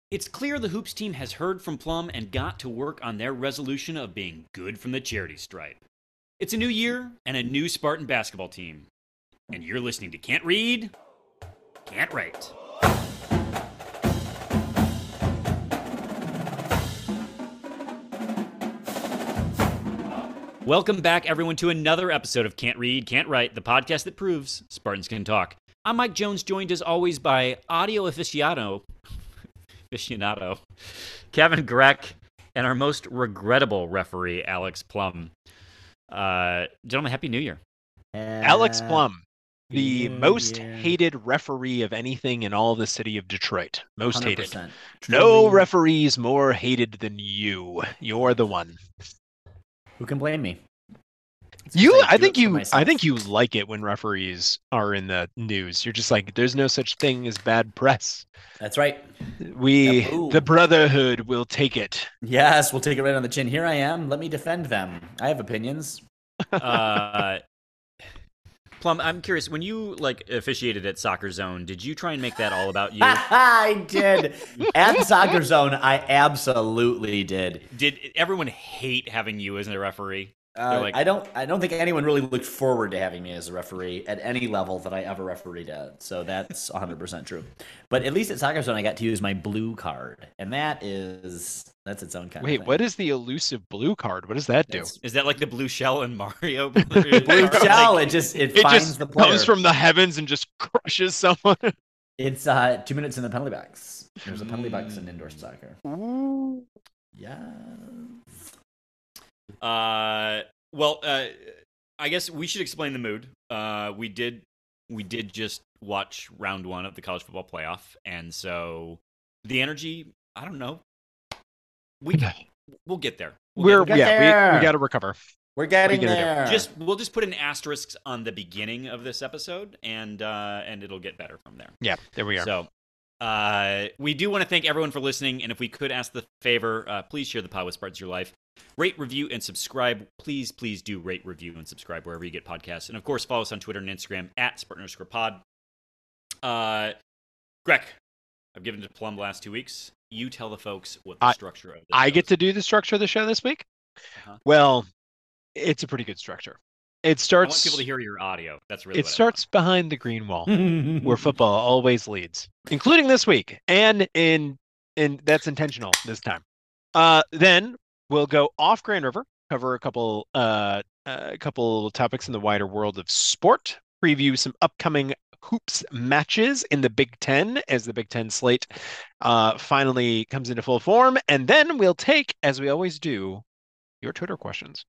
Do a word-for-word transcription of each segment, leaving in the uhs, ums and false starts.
It's clear the Hoops team has heard from Plum and got to work on their resolution of being good from the charity stripe. It's a new year and a new Spartan basketball team. And you're listening to Can't Read, Can't Write. Welcome back, everyone, to another episode of Can't Read, Can't Write, the podcast that proves Spartans can talk. I'm Mike Jones, joined as always by audio aficionado, aficionado Kevin Greck, and our most regrettable referee, Alex Plum. Uh, gentlemen, Happy New Year. Alex Plum, the New most Year. hated referee of anything in all the city of Detroit. Most one hundred hated. percent. No Truly, referees more hated than you. You're the one. Who can blame me? It's 'cause You, do I it think for you, I myself. think you like it when referees are in the news. You're just like, there's no such thing as bad press. That's right. We, Taboo. the Brotherhood, will take it. Yes, we'll take it right on the chin. Here I am. Let me defend them. I have opinions. Uh, Plum, I'm curious, when you like officiated at Soccer Zone, did you try and make that all about you? I did. At Soccer Zone, I absolutely did. Did everyone hate having you as a referee? Uh, like- I don't. I don't think anyone really looked forward to having me as a referee at any level that I ever refereed at. So that's one hundred percent true. But at least at Soccer Zone, I got to use my blue card, and that is that's its own kind Wait, of thing. what is the elusive blue card? What does that do? It's Is that like the blue shell in Mario? blue shell? It just it, It finds just the player. comes from the heavens and just crushes someone. It's uh, two minutes in the penalty box. There's a penalty box in Mm. indoor soccer. Yeah. Uh, well, uh, I guess we should explain the mood. Uh, we did, we did just watch round one of the college football playoff, and so the energy. I don't know. We we'll get there. We'll We're get Get yeah, we, there. we got to recover. We're getting We get it. there. Just we'll just put an asterisk on the beginning of this episode, and uh, and it'll get better from there. Yeah, there we are. So, uh, we do want to thank everyone for listening, and if we could ask the favor, uh, please share the pod with Spartans Your Life. Rate, review, and subscribe. Please, please do rate, review, and subscribe wherever you get podcasts. And of course, follow us on Twitter and Instagram at Spartan underscore pod. Uh, Greg, I've given it to Plum the last two weeks. You tell the folks what the I- structure of this I get is. to do the structure of the show this week. Uh-huh. Well, it's a pretty good structure. It I want starts. people to hear your audio. That's really It what starts behind the green wall, where where football always leads, including this week, and in in that's intentional this time. Uh, then we'll go off Grand River, cover a couple uh a couple topics in the wider world of sport, preview some upcoming hoops matches in the Big Ten as the Big Ten slate uh finally comes into full form, and then we'll take, as we always do, your Twitter questions.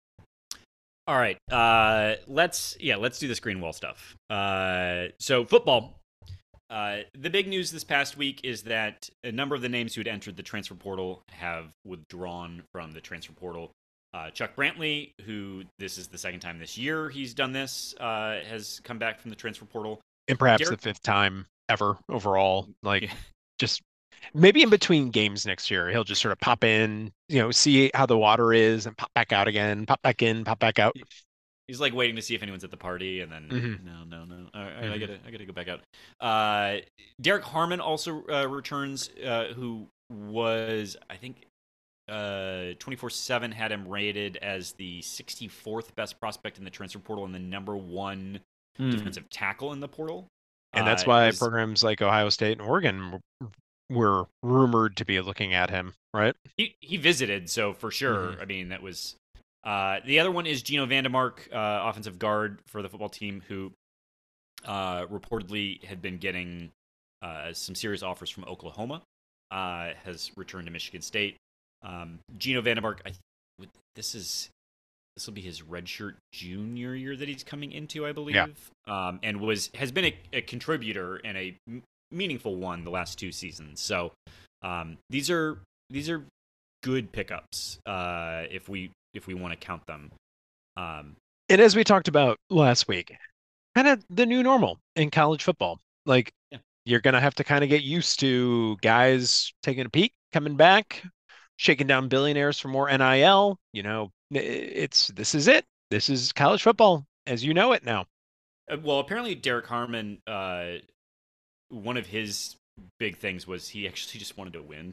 All right, uh, let's yeah, let's do this green wall stuff. Uh, so football. Uh, the big news this past week is that a number of the names who had entered the transfer portal have withdrawn from the transfer portal. Uh, Chuck Brantley, who this is the second time this year he's done this, uh, has come back from the transfer portal. And perhaps Derek- the fifth time ever overall. Like, Yeah. just maybe in between games next year, he'll just sort of pop in, you know, see how the water is and pop back out again, pop back in, pop back out. He's like waiting to see if anyone's at the party, and then Mhm. no, no, no. All right, I Mhm. gotta, I gotta go back out. Uh, Derek Harmon also uh, returns, uh, who was, I think, uh, twenty-four seven had him rated as the sixty-fourth best prospect in the transfer portal and the number one defensive tackle in the portal. And that's Uh, why his- programs like Ohio State and Oregon w- were rumored to be looking at him, right? he he visited, so for sure. Mhm. I mean, that was uh, the other one is Gino Vandemark, uh, offensive guard for the football team, who uh, reportedly had been getting uh, some serious offers from Oklahoma. Uh, has returned to Michigan State. Um, Gino Vandemark, I th- this is this will be his redshirt junior year that he's coming into, I believe. Yeah. Um, and was has been a, a contributor and a m- meaningful one the last two seasons. So um, these are these are good pickups uh, if we if we want to count them. Um, And as we talked about last week, kind of the new normal in college football. Like, Yeah. you're going to have to kind of get used to guys taking a peek, coming back, shaking down billionaires for more N I L. You know, i- it's this is it. This is college football as you know it now. Uh, Well, apparently Derek Harmon, uh, one of his big things was he actually just wanted to win.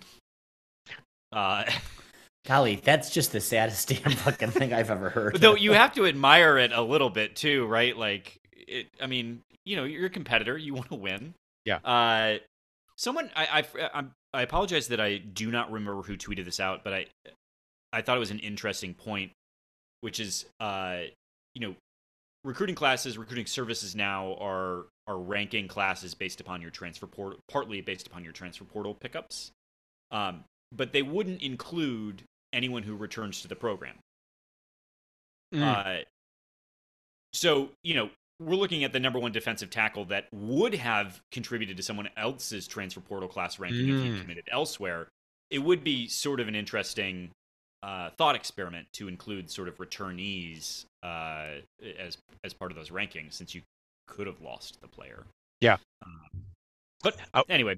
Uh, Golly, that's just the saddest damn fucking thing I've ever heard. though you have to admire it a little bit too, right? Like, it, I mean, you know, you're a competitor, you want to win. Yeah. Uh, someone, I, I, I'm, I apologize that I do not remember who tweeted this out, but I, I thought it was an interesting point, which is, uh, you know, recruiting classes, recruiting services now are are ranking classes based upon your transfer portal, partly based upon your transfer portal pickups, um, but they wouldn't include anyone who returns to the program. Mm. Uh, so you know, we're looking at the number one defensive tackle that would have contributed to someone else's transfer portal class ranking if he Mm. committed elsewhere. It would be sort of an interesting uh, thought experiment to include sort of returnees uh, as as part of those rankings, since you could have lost the player. Yeah. Um, but Oh. anyway,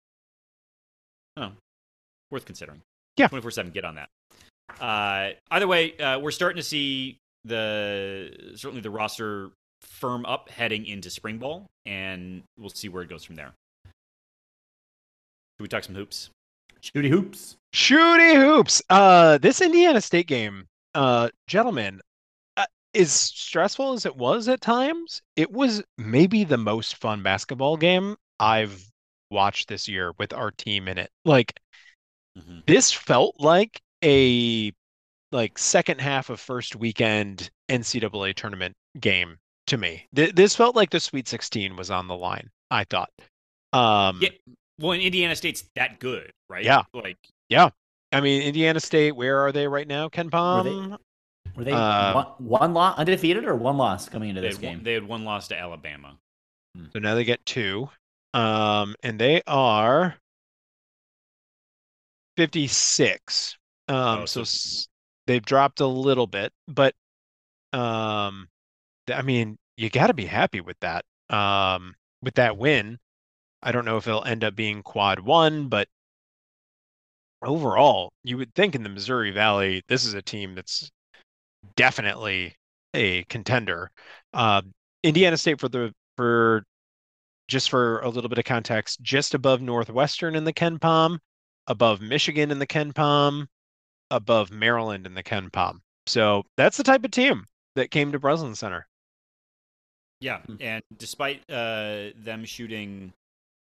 oh, worth considering. Yeah. twenty-four seven, get on that. Uh, either way, uh, we're starting to see the certainly the roster firm up heading into spring ball, and we'll see where it goes from there. Should we talk some hoops? Shooty hoops. Shooty hoops. Uh, this Indiana State game, uh, gentlemen, uh, as stressful as it was at times, it was maybe the most fun basketball game I've watched this year with our team in it. Like, Mm-hmm. this felt like a like second half of first weekend N C double A tournament game to me. Th- this felt like the Sweet sixteen was on the line, I thought. Um, Yeah. Well, and Indiana State's that good, right? Yeah. Like, yeah. I mean, Indiana State, where are they right now, Ken Were Palm? they, were they Uh, one, one loss undefeated or one loss coming into they this had, game? one, they had one loss to Alabama. So now they get two. Um, and they are fifty-six. Um, Oh, so so- s- they've dropped a little bit, but um, th- I mean, you got to be happy with that. Um, with that win. I don't know if it'll end up being quad one, but overall, you would think in the Missouri Valley, this is a team that's definitely a contender. Uh, Indiana State for the for just for a little bit of context, just above Northwestern in the Ken Palm, above Michigan in the Ken Palm, above Maryland in the Ken Palm. So that's the type of team that came to Breslin Center. Yeah, Hmm. and despite uh, them shooting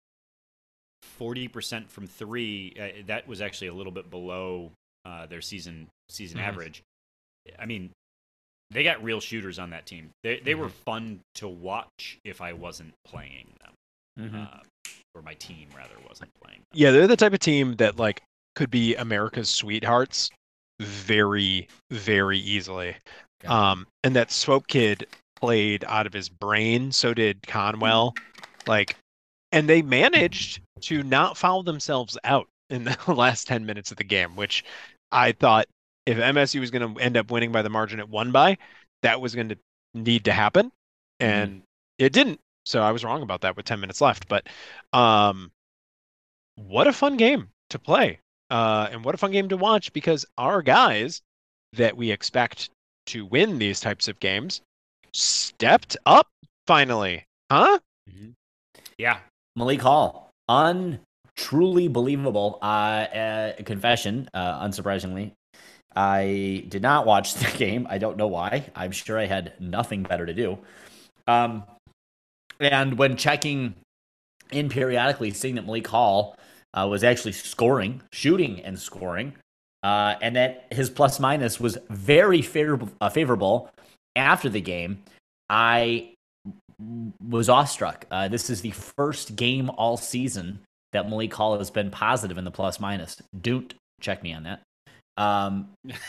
forty percent from three, uh, that was actually a little bit below uh, their season season Mhm. average. I mean, they got real shooters on that team. They they were Mhm. fun to watch if I wasn't playing them, Mhm. uh, or my team rather wasn't playing them. Yeah, they're the type of team that like could be America's sweethearts very, very easily. Okay. Um, and that Swope kid played out of his brain. So did Conwell. Like, and they managed to not foul themselves out in the last ten minutes of the game, which I thought if M S U was going to end up winning by the margin it won by, that was going to need to happen. And it didn't. So I was wrong about that with ten minutes left. But um, what a fun game to play. Uh, and what a fun game to watch, because our guys that we expect to win these types of games stepped up finally. Huh? Yeah, Malik Hall, untruly believable. Uh, uh, confession, uh, unsurprisingly, I did not watch the game. I don't know why. I'm sure I had nothing better to do. Um, and when checking in periodically, seeing that Malik Hall uh, was actually scoring, shooting, and scoring, uh, and that his plus minus was very favorable, uh, favorable after the game, I was awestruck. Uh, this is the first game all season that Malik Hall has been positive in the plus minus. Don't check me on that. Um,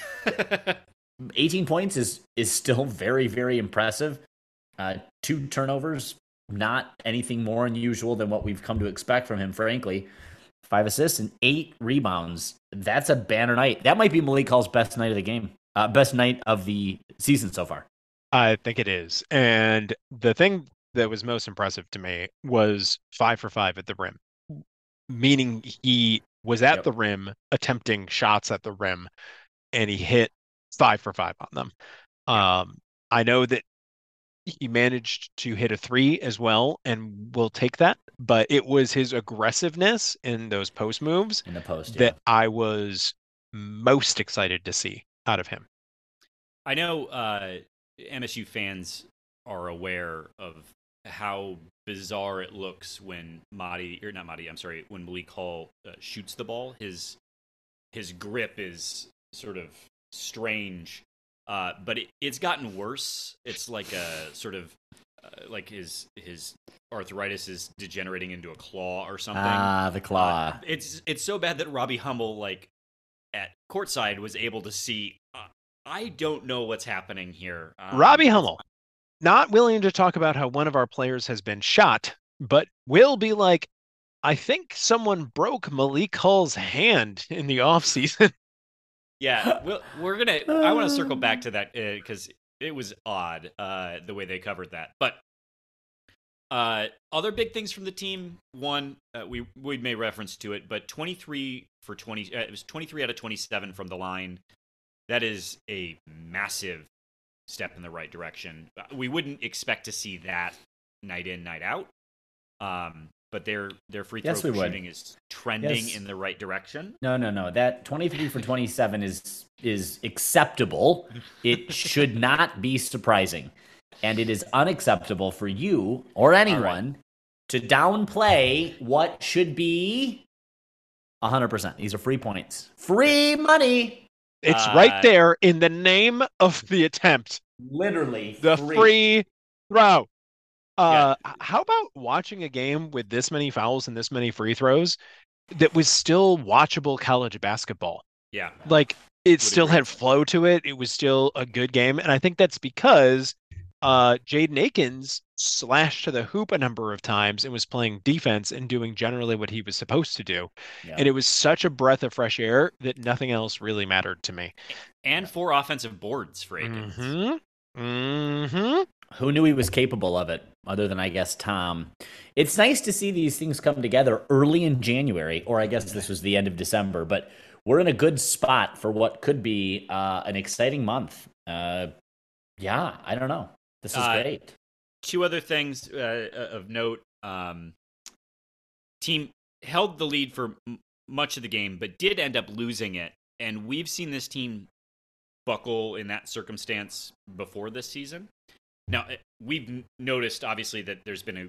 eighteen points is is still very, very impressive. Uh, two turnovers, not anything more unusual than what we've come to expect from him, frankly. Five assists and eight rebounds. That's a banner night. That might be Malik Hall's best night of the game. Uh, best night of the season so far. I think it is. And the thing that was most impressive to me was five for five at the rim, meaning he was at Yep. the rim attempting shots at the rim, and he hit five for five on them. Um, I know that he managed to hit a three as well, and we'll take that. But it was his aggressiveness in those post moves in the post, that yeah. I was most excited to see out of him. I know uh, M S U fans are aware of how bizarre it looks when Mady, or not Mady, I'm sorry, when Malik Hall uh, shoots the ball. His his grip is sort of strange, uh, but it, it's gotten worse. It's like a sort of uh, like his his arthritis is degenerating into a claw or something. Ah, the claw. Uh, it's it's so bad that Robbie Hummel, like at courtside, was able to see. Uh, I don't know what's happening here. Um, Robbie Hummel, not willing to talk about how one of our players has been shot, but will be like, I think someone broke Malik Hull's hand in the offseason. Yeah, we'll, we're gonna. I want to circle back to that because uh, it was odd uh, the way they covered that. But uh, other big things from the team. One, uh, we we made reference to it, but twenty-three for twenty. Uh, it was twenty-three out of twenty-seven from the line. That is a massive step in the right direction. We wouldn't expect to see that night in, night out. Um, but their their free throw Yes, we would. shooting is trending Yes. in the right direction. No, no, no. That twenty-three for twenty-seven is is acceptable. It should not be surprising. And it is unacceptable for you or anyone to downplay what should be one hundred percent. These are free points. Free money. It's Uh, right there in the name of the attempt. Literally The free. free throw. Uh, h- How about watching a game with this many fouls and this many free throws that was still watchable college basketball? Yeah. Like, it Would still agree. had flow to it. It was still a good game. And I think that's because uh, Jaden Akins slashed to the hoop a number of times and was playing defense and doing generally what he was supposed to do. Yeah. And it was such a breath of fresh air that nothing else really mattered to me. And four offensive boards for Akins. Mm-hmm. Mm-hmm. Who knew he was capable of it, other than, I guess, Tom? It's nice to see these things come together early in January, or I guess this was the end of December, but we're in a good spot for what could be uh, an exciting month. Uh, yeah, I don't know. This is Uh, great. Two other things uh, of note. Um, team held the lead for m- much of the game, but did end up losing it. And we've seen this team buckle in that circumstance before this season. Now, eh, we've n- noticed, obviously, that there's been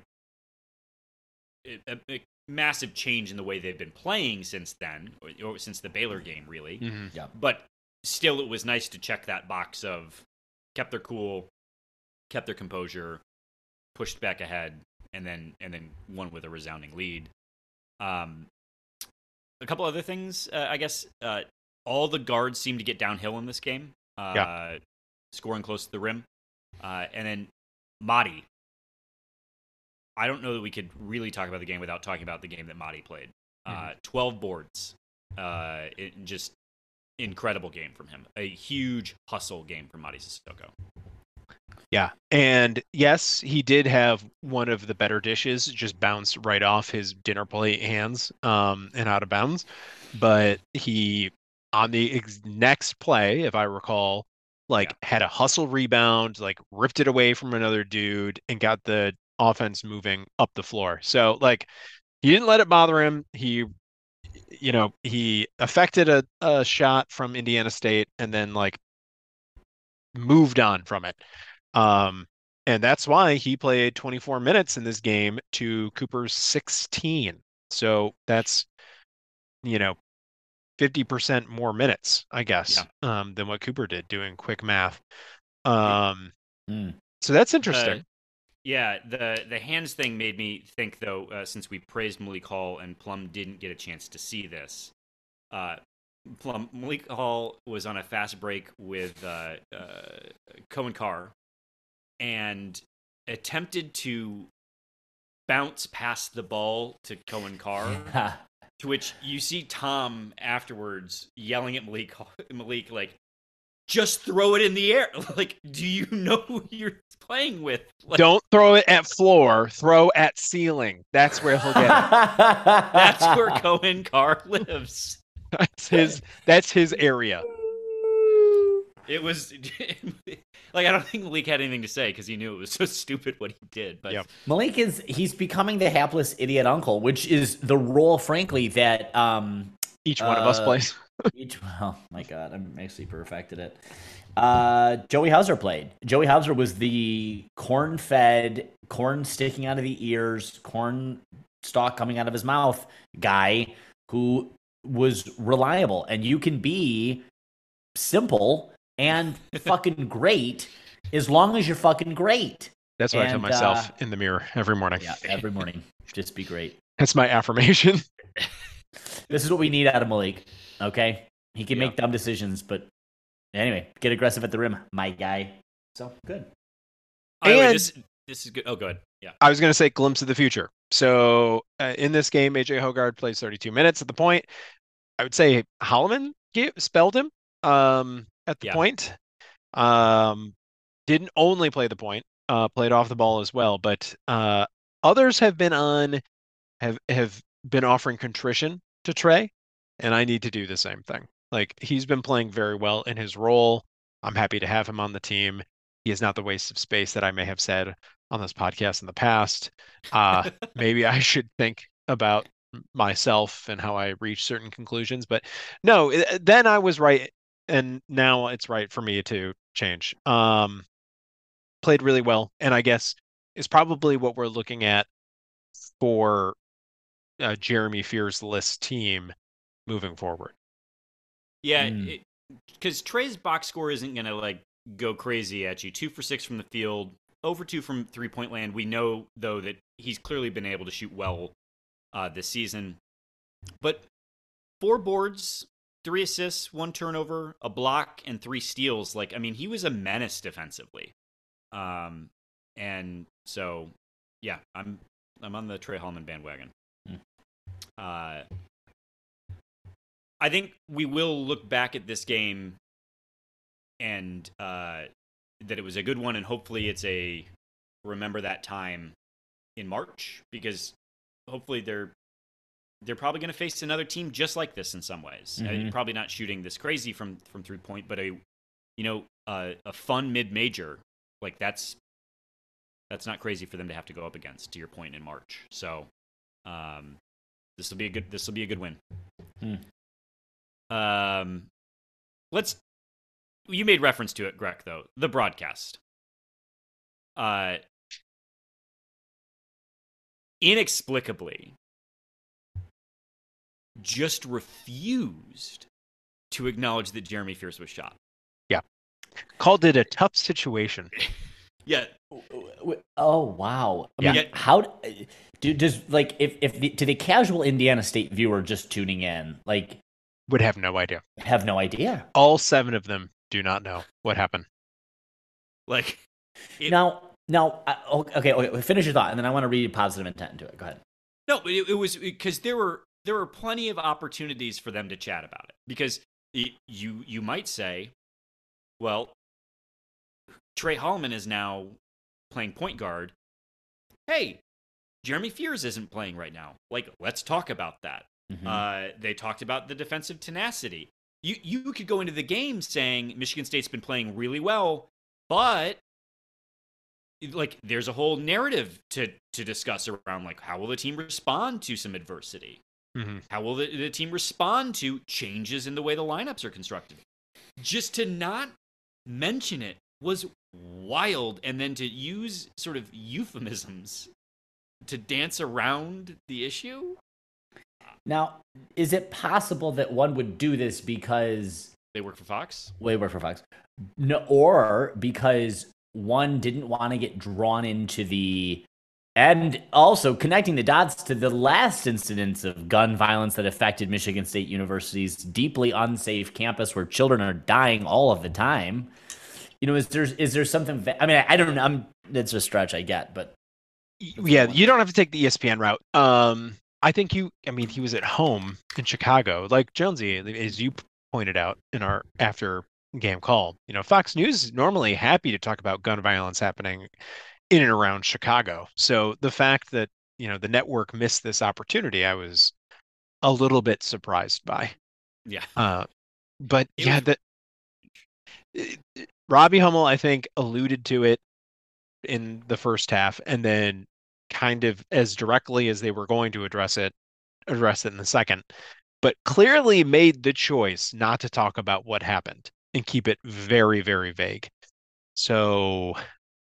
a, a, a massive change in the way they've been playing since then, or, or since the Baylor game, really. Mm-hmm. Yeah. But still, it was nice to check that box of kept their cool, kept their composure, pushed back ahead, and then and then won with a resounding lead. Um, a couple other things, uh, I guess. Uh, all the guards seemed to get downhill in this game, uh, Yeah. scoring close to the rim. Uh, and then Mady. I don't know that we could really talk about the game without talking about the game that Mady played. Uh, Mhm. twelve boards. Uh, it, just incredible game from him. A huge hustle game from Mady Sissoko. Yeah. And yes, he did have one of the better dishes just bounce right off his dinner plate hands um, and out of bounds. But he, on the ex- next play, if I recall, like Yeah. had a hustle rebound, like ripped it away from another dude and got the offense moving up the floor. So like he didn't let it bother him. He, you know, he affected a, a shot from Indiana State and then like moved on from it. Um, and that's why he played twenty-four minutes in this game to Cooper's sixteen. So that's, you know, fifty percent more minutes, I guess, um, than what Cooper did doing quick math. Um, Mm. so that's interesting. Uh, yeah, the the hands thing made me think, though, uh, since we praised Malik Hall and Plum didn't get a chance to see this. Uh, Plum Malik Hall was on a fast break with uh, uh, Cohen Carr and attempted to bounce past the ball to Cohen Carr, to which you see Tom afterwards yelling at Malik, Malik like, just throw it in the air. Like, do you know who you're playing with? Like, Don't throw it at floor, throw at ceiling. That's where he'll get it. that's where Cohen Carr lives. That's his that's his area. It was like I don't think Malik had anything to say because he knew it was so stupid what he did. But Yep. Malik is he's becoming the hapless idiot uncle, which is the role, frankly, that um Each one of us uh, plays. each. Oh my god, I'm actually perfected it. Uh, Joey Hauser played. Joey Hauser was the corn-fed, corn sticking out of the ears, corn stalk coming out of his mouth guy who was reliable. And you can be simple and fucking great as long as you're fucking great. That's what I tell And, myself uh, in the mirror every morning. Yeah, every morning. Just be great. That's my affirmation. This is what we need out of Malik. Okay? He can Yeah. make dumb decisions, but anyway, get aggressive at the rim, my guy. So good. Oh, wait, And- this this is good. Oh, go ahead. Yeah. I was going to say glimpse of the future. So uh, in this game, A J Hogard plays thirty-two minutes at the point. I would say Holloman gave, spelled him um, at the Yeah. point. Um, didn't only play the point, uh, played off the ball as well. But uh, others have been on, have have been offering contrition to Trey, and I need to do the same thing. Like he's been playing very well in his role. I'm happy to have him on the team. He is not the waste of space that I may have said on this podcast in the past. Uh, maybe I should think about myself and how I reach certain conclusions. But no, i- then I was right, and now it's right for me to change. Um, played really well, and I guess is probably what we're looking at for uh, Jeremy Fearsless team moving forward. Yeah, Mm. because Trey's box score isn't gonna like go crazy at you. Two for six from the field, over two from three point land. We know though that he's clearly been able to shoot well uh, this season. But four boards, three assists, one turnover, a block, and three steals. Like I mean, he was a menace defensively. Um, and so yeah, I'm I'm on the Trey Hallman bandwagon. Mm. Uh. I think we will look back at this game and uh, that it was a good one, and hopefully it's a remember that time in March, because hopefully they're they're probably going to face another team just like this in some ways. Mhm. Uh, probably not shooting this crazy from from three point, but a you know uh, a fun mid major like that's that's not crazy for them to have to go up against. To your point in March, so um, this will be a good this will be a good win. Hmm. Um, let's. You made reference to it, Greg. Though the broadcast, uh, inexplicably, just refused to acknowledge that Jeremy Fierce was shot. Called it a tough situation. Yeah, Oh wow! I Yeah. mean, how do does like if if the, to the casual Indiana State viewer just tuning in, like Would have no idea. have no idea. All seven of them do not know what happened. like It- now, now, I- okay, okay, finish your thought, and then I want to read positive intent into it. Go ahead. no, it, it was because there were there were plenty of opportunities for them to chat about it. Because y- you you might say, well, Trey Hallman is now playing point guard. Hey, Jeremy Fears isn't playing right now. Like, let's talk about that. Mhm. Uh, they talked about the defensive tenacity. You you could go into the game saying Michigan State's been playing really well, but like there's a whole narrative to to discuss around like how will the team respond to some adversity? Mm-hmm. How will the, the team respond to changes in the way the lineups are constructed? Just to not mention it was wild, and then to use sort of euphemisms to dance around the issue. Now, is it possible that one would do this because They work for Fox. way work for Fox, no, or because one didn't want to get drawn into the, and also connecting the dots to the last incidents of gun violence that affected Michigan State University's deeply unsafe campus where children are dying all of the time. You know, is there is there something? va- I mean, I, I don't know. I'm, it's a stretch, I get, but Yeah, you don't have to take the E S P N route. Um, I think you. I mean, he was at home in Chicago, like Jonesy, as you pointed out in our after game call. You know, Fox News is normally happy to talk about gun violence happening in and around Chicago. So the fact that you know the network missed this opportunity, I was a little bit surprised by. Yeah. Uh, but It yeah, was- that Robbie Hummel, I think, alluded to it in the first half, and then kind of as directly as they were going to address it, address it in the second, but clearly made the choice not to talk about what happened and keep it very, very vague. So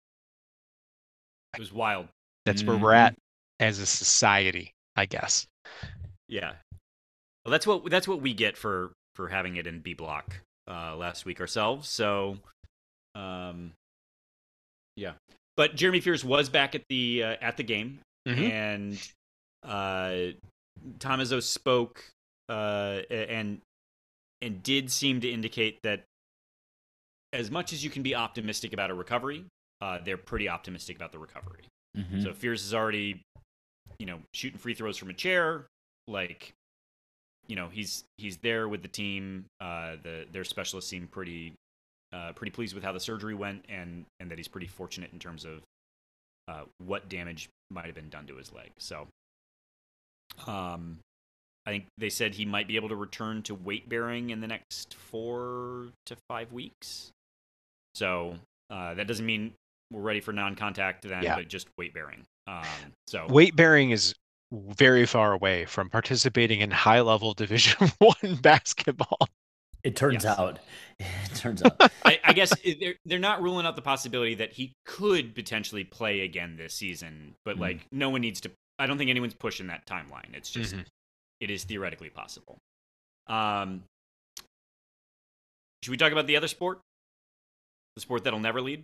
It was wild. that's where we're at as a society, I guess. Yeah. Well, that's what that's what we get for for having it in B block uh, last week ourselves. So, um, yeah. But Jeremy Fears was back at the uh, at the game, Mhm. and uh, Tom Izzo spoke uh, and and did seem to indicate that as much as you can be optimistic about a recovery, uh, they're pretty optimistic about the recovery. Mhm. So Fears is already, you know, shooting free throws from a chair. Like, you know, he's he's there with the team. Uh, the their specialists seem pretty uh, pretty pleased with how the surgery went, and and that he's pretty fortunate in terms of uh, what damage might have been done to his leg. So, um, I think they said he might be able to return to weight bearing in the next four to five weeks. So uh, that doesn't mean we're ready for non-contact then, Yeah. but just weight bearing. Um, so Weight bearing is very far away from participating in high level Division One basketball. It turns Yes. out. It turns out. I, I guess they're they're not ruling out the possibility that he could potentially play again this season, but Mm. like no one needs to. I don't think anyone's pushing that timeline. It's just Mhm. it is theoretically possible. Um, should we talk about the other sport? The sport that'll never lead.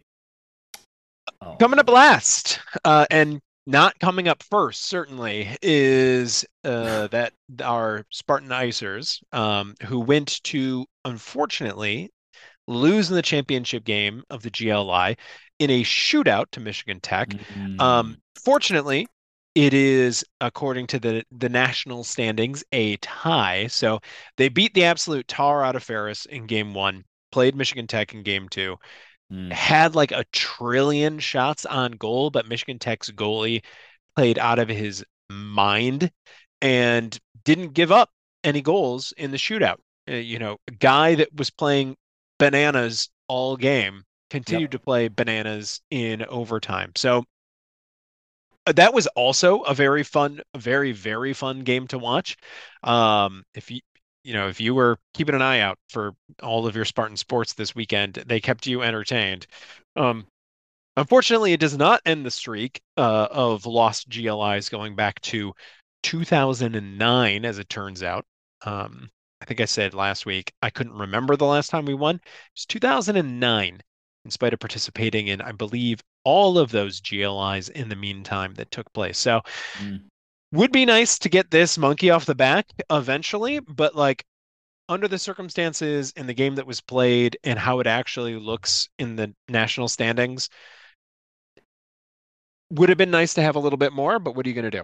Oh. Coming up last, uh, and not coming up first, certainly, is uh, that our Spartan Icers, um, who went to, unfortunately, lose in the championship game of the G L I in a shootout to Michigan Tech. Mm. Um, fortunately, it is, according to the the national standings, a tie. So they beat the absolute tar out of Ferris in game one, played Michigan Tech in game two, Mm. had like a trillion shots on goal, but Michigan Tech's goalie played out of his mind and didn't give up any goals in the shootout. Uh, you know, a guy that was playing bananas all game continued Yep. to play bananas in overtime. So uh, that was also a very fun, very, very fun game to watch. Um, if you, you know, if you were keeping an eye out for all of your Spartan sports this weekend, they kept you entertained. Um, Unfortunately, it does not end the streak uh, of lost G L Is going back to two thousand nine, as it turns out. Um, I think I said last week I couldn't remember the last time we won. It's two thousand nine, in spite of participating in, I believe, all of those G L Is in the meantime that took place. So, Mm. would be nice to get this monkey off the back eventually, but like under the circumstances in the game that was played and how it actually looks in the national standings, would have been nice to have a little bit more, but what are you going to do?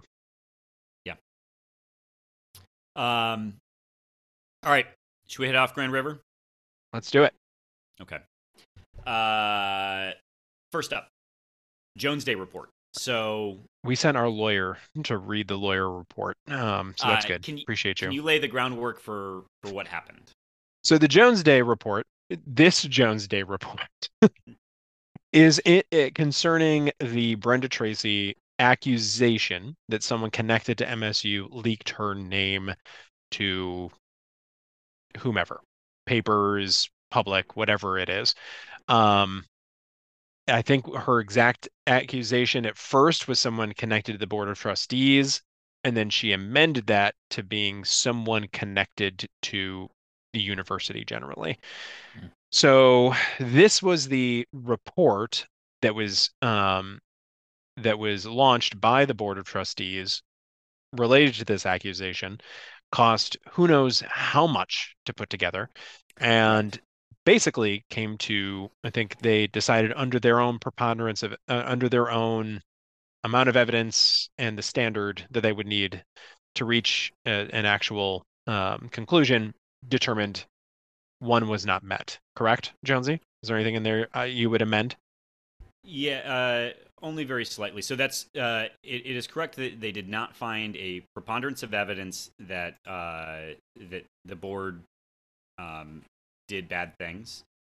Um, all right, should we head off Grand River? Let's do it. Okay. Uh, first up, Jones Day report. So We sent our lawyer to read the lawyer report. Um, so that's uh, good. Can you, Appreciate you. Can you lay the groundwork for for what happened? So the Jones Day report, this Jones Day report, is it, it concerning the Brenda Tracy accusation that someone connected to M S U leaked her name to whomever, papers, public, whatever it is. Um, I think her exact accusation at first was someone connected to the board of trustees, and then she amended that to being someone connected to the university generally. Hmm. So this was the report that was um, that was launched by the board of trustees related to this accusation. Cost who knows how much to put together, and basically came to, I think they decided under their own preponderance of uh, under their own amount of evidence and the standard that they would need to reach a, an actual um, conclusion, determined one was not met. Correct, Jonesy? Is there anything in there uh, you would amend? Yeah, uh, only very slightly. So that's uh, it, it is correct that they did not find a preponderance of evidence that uh, that the board um, did bad things.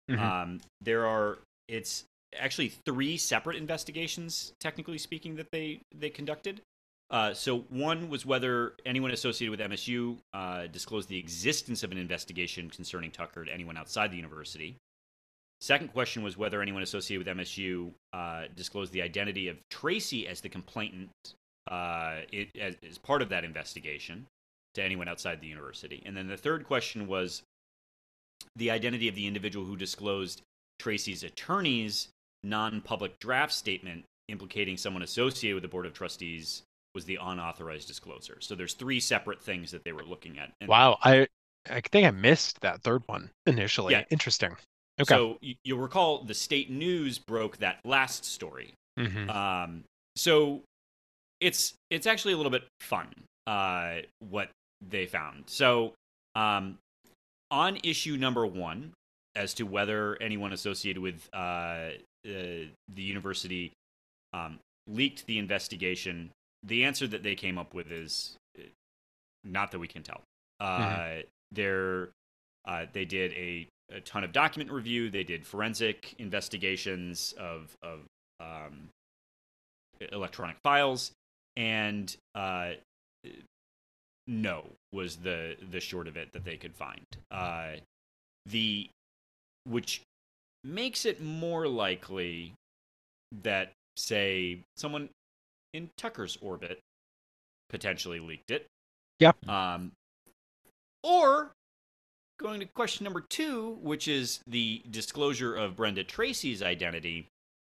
Mhm. Um, there are it's actually three separate investigations, technically speaking, that they they conducted. Uh, so one was whether anyone associated with M S U uh, disclosed the existence of an investigation concerning Tucker to anyone outside the university. Second question was whether anyone associated with M S U uh, disclosed the identity of Tracy as the complainant uh, it, as, as part of that investigation to anyone outside the university. And then the third question was the identity of the individual who disclosed Tracy's attorney's non-public draft statement implicating someone associated with the Board of Trustees was the unauthorized disclosure. So there's three separate things that they were looking at. And Wow, I I think I missed that third one initially. Yeah. Interesting. Okay. So you, you'll recall the state news broke that last story. Mhm. Um, so it's it's actually a little bit fun uh, what they found. So um, on issue number one, as to whether anyone associated with uh, uh, the university um, leaked the investigation, the answer that they came up with is uh, not that we can tell. Uh, Mhm. They're uh, they did a, a ton of document review. They did forensic investigations of of um, electronic files, and uh, no was the the short of it that they could find. Uh, the which makes it more likely that, say, someone in Tucker's orbit potentially leaked it. Yep. Um, or going to question number two, which is the disclosure of Brenda Tracy's identity.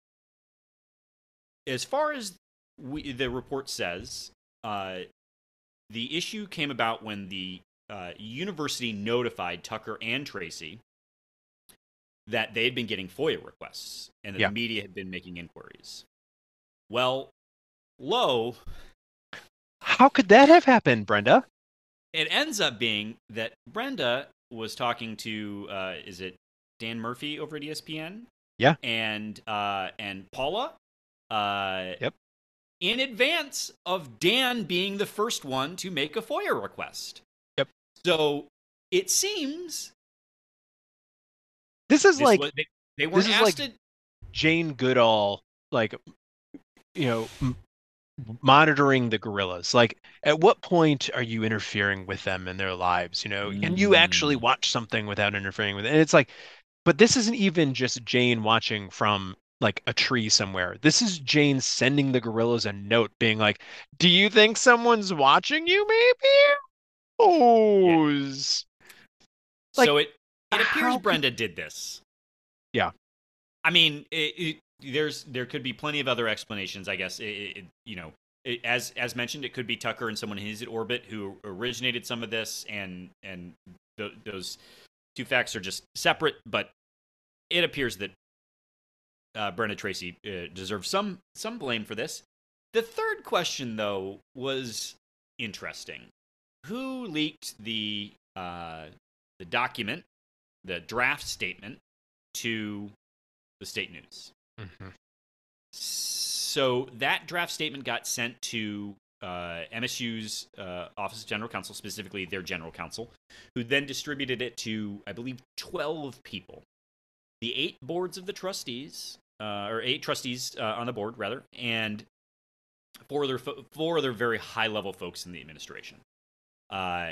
As far as we, the report says, uh, the issue came about when the uh, university notified Tucker and Tracy that they had been getting FOIA requests and that Yeah. the media had been making inquiries. Well, lo, How could that have happened, Brenda? it ends up being that Brenda was talking to, uh, is it Dan Murphy over at E S P N? Yeah. And uh, and Paula. Uh, Yep. In advance of Dan being the first one to make a FOIA request. Yep. So it seems This is this like was, they, they weren't is asked like- to. Jane Goodall, like, you know, m- monitoring the gorillas. Like, at what point are you interfering with them in their lives? You know, can you actually Mm. watch something without interfering with it? And it's like, but this isn't even just Jane watching from like a tree somewhere. This is Jane sending the gorillas a note being like, do you think someone's watching you, maybe? Oh, like, So it, it appears how could- Brenda did this. Yeah. I mean, it, it, there's there could be plenty of other explanations, I guess. It, it, you know, it, as as mentioned, it could be Tucker and someone in his orbit who originated some of this, and and th- those two facts are just separate. But it appears that uh, Brenda Tracy uh, deserves some some blame for this. The third question, though, was interesting. Who leaked the uh, the document, the draft statement, to the state news? Mhm. So that draft statement got sent to uh, M S U's uh, Office of General Counsel, specifically their general counsel, who then distributed it to, I believe, twelve people. The eight boards of the trustees, uh, or eight trustees uh, on the board, rather, and four other, fo- four other very high-level folks in the administration. Uh,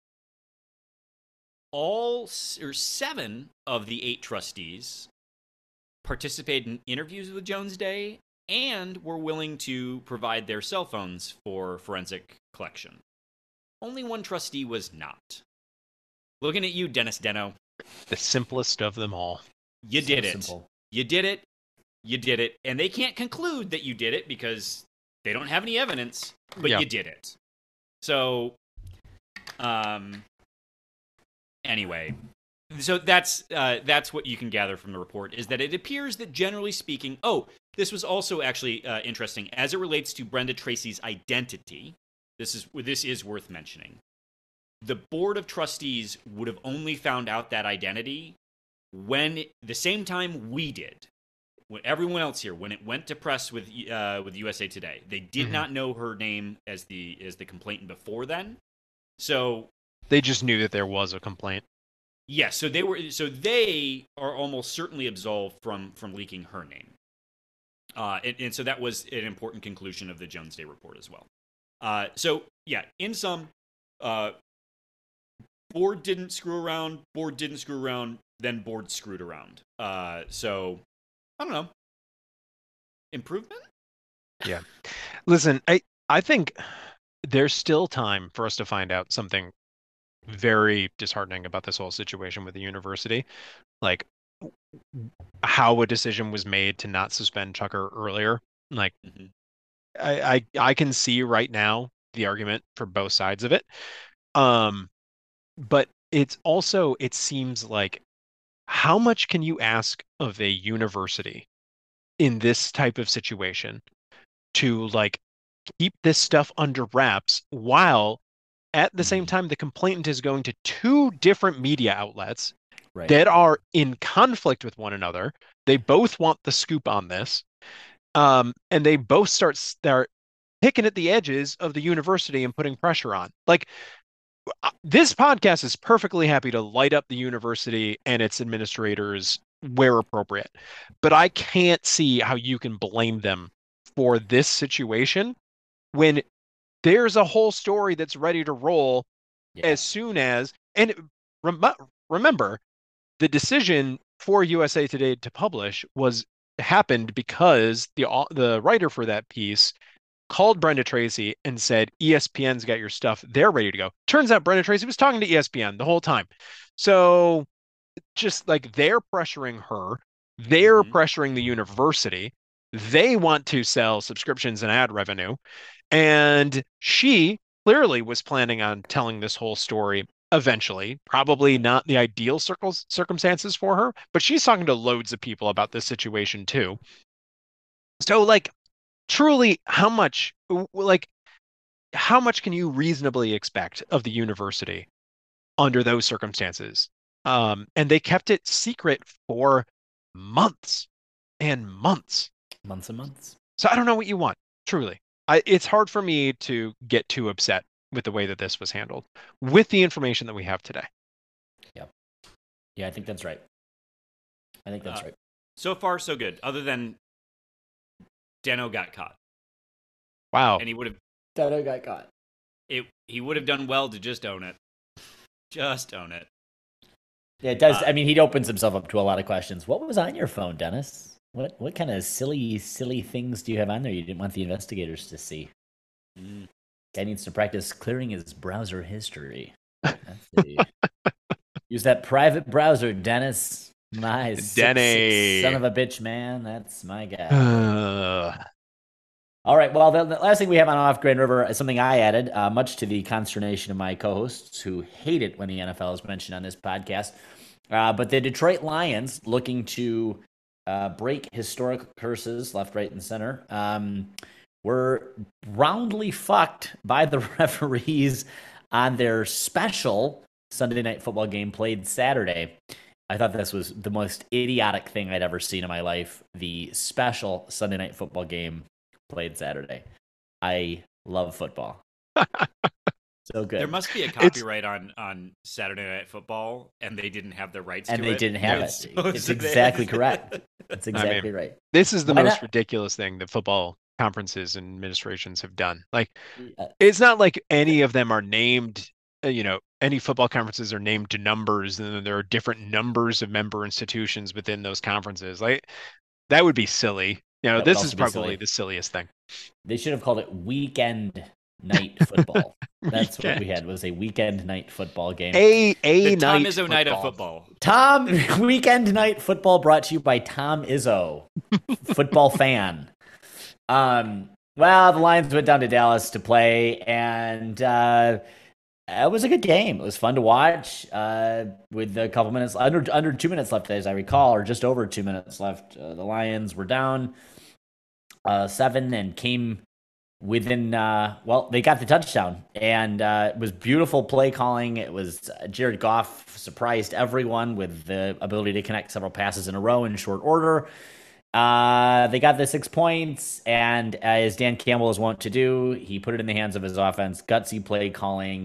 all s- or seven of the eight trustees participated in interviews with Jones Day and were willing to provide their cell phones for forensic collection. Only one trustee was not. Looking at you, Dennis Deno. The simplest of them all. You So did it. simple. You did it. You did it. And they can't conclude that you did it because they don't have any evidence, but Yeah. you did it. So, um, anyway, so that's uh, that's what you can gather from the report, is that it appears that generally speaking, oh, this was also actually uh, interesting as it relates to Brenda Tracy's identity. This is this is worth mentioning. The board of trustees would have only found out that identity when it, the same time we did. When everyone else here, when it went to press with uh, with U S A Today, they did Mhm. not know her name as the as the complainant before then. So They just knew that there was a complaint. Yeah, so they were so they are almost certainly absolved from from leaking her name. Uh, and, and so that was an important conclusion of the Jones Day report as well. Uh, so yeah, in sum, uh, board didn't screw around, board didn't screw around, then board screwed around. Uh, so I don't know. Improvement? Yeah. Listen, I I think there's still time for us to find out something very disheartening about this whole situation with the university. Like how a decision was made to not suspend Tucker earlier. Like Mm-hmm. I, I I can see right now the argument for both sides of it. Um, but it's also, it seems like, how much can you ask of a university in this type of situation to like keep this stuff under wraps while at the same time the complainant is going to two different media outlets Right. that are in conflict with one another. They both want the scoop on this. Um, and they both start start picking at the edges of the university and putting pressure on. Like uh, this podcast is perfectly happy to light up the university and its administrators where appropriate, but I can't see how you can blame them for this situation when there's a whole story that's ready to roll Yeah. as soon as, and rem- remember, the decision for U S A Today to publish was happened because the the writer for that piece called Brenda Tracy and said, E S P N's got your stuff. They're ready to go. Turns out Brenda Tracy was talking to E S P N the whole time. So just like they're pressuring her, they're Mhm. pressuring the university. They want to sell subscriptions and ad revenue. And she clearly was planning on telling this whole story eventually. Probably not the ideal circles, circumstances for her, but she's talking to loads of people about this situation too. So, like, truly, how much, like, how much can you reasonably expect of the university under those circumstances? Um, and they kept it secret for months and months. Months and months. So I don't know what you want, truly. I, it's hard for me to get too upset with the way that this was handled with the information that we have today. Yep. Yeah, I think that's right. I think that's Uh, right. So far, so good. Other than Dano got caught, Wow. and he would have Dano got caught. it. He would have done well to just own it. Just own it. Yeah, it does. Uh, I mean, he opens himself up to a lot of questions. What was on your phone, Dennis? What what kind of silly, silly things do you have on there you didn't want the investigators to see? Mm. Guy needs to practice clearing his browser history. Let's see. Use that private browser, Dennis. My sick, Denny. sick son of a bitch, man. That's my guy. Uh, All right. Well, the, the last thing we have on Off Grand River is something I added, uh, much to the consternation of my co-hosts who hate it when the N F L is mentioned on this podcast. Uh, but the Detroit Lions, looking to uh, break historic curses left, right, and center, um, were roundly fucked by the referees on their special Sunday Night Football game played Saturday. I thought this was the most idiotic thing I'd ever seen in my life. The special Sunday Night Football game played Saturday. I love football. So good. There must be a copyright on, on Saturday Night Football, and they didn't have the rights and to they it. didn't have Yeah, it. so- It's so they- exactly correct. That's exactly right. this is the Why most not? ridiculous thing that football conferences and administrations have done. Like, Uh, it's not like any of them are named, uh, you know, any football conferences are named to numbers, and then there are different numbers of member institutions within those conferences. Like, that would be silly. You know, That would this also is be probably silly. the silliest thing. They should have called it weekend night football. That's what we Weekend. had, was a weekend night football game. A a The Tom night Izzo night of football. Tom Weekend Night Football brought to you by Tom Izzo, football fan. Um, well, the Lions went down to Dallas to play, and uh, it was a good game. It was fun to watch. Uh, with a couple minutes under under two minutes left, as I recall, or just over two minutes left, uh, the Lions were down uh, seven and came within. Uh, well, they got the touchdown, and uh, it was beautiful play calling. It was uh, Jared Goff surprised everyone with the ability to connect several passes in a row in short order. Uh, they got the six points, and as Dan Campbell is wont to do, he put it in the hands of his offense. Gutsy play calling,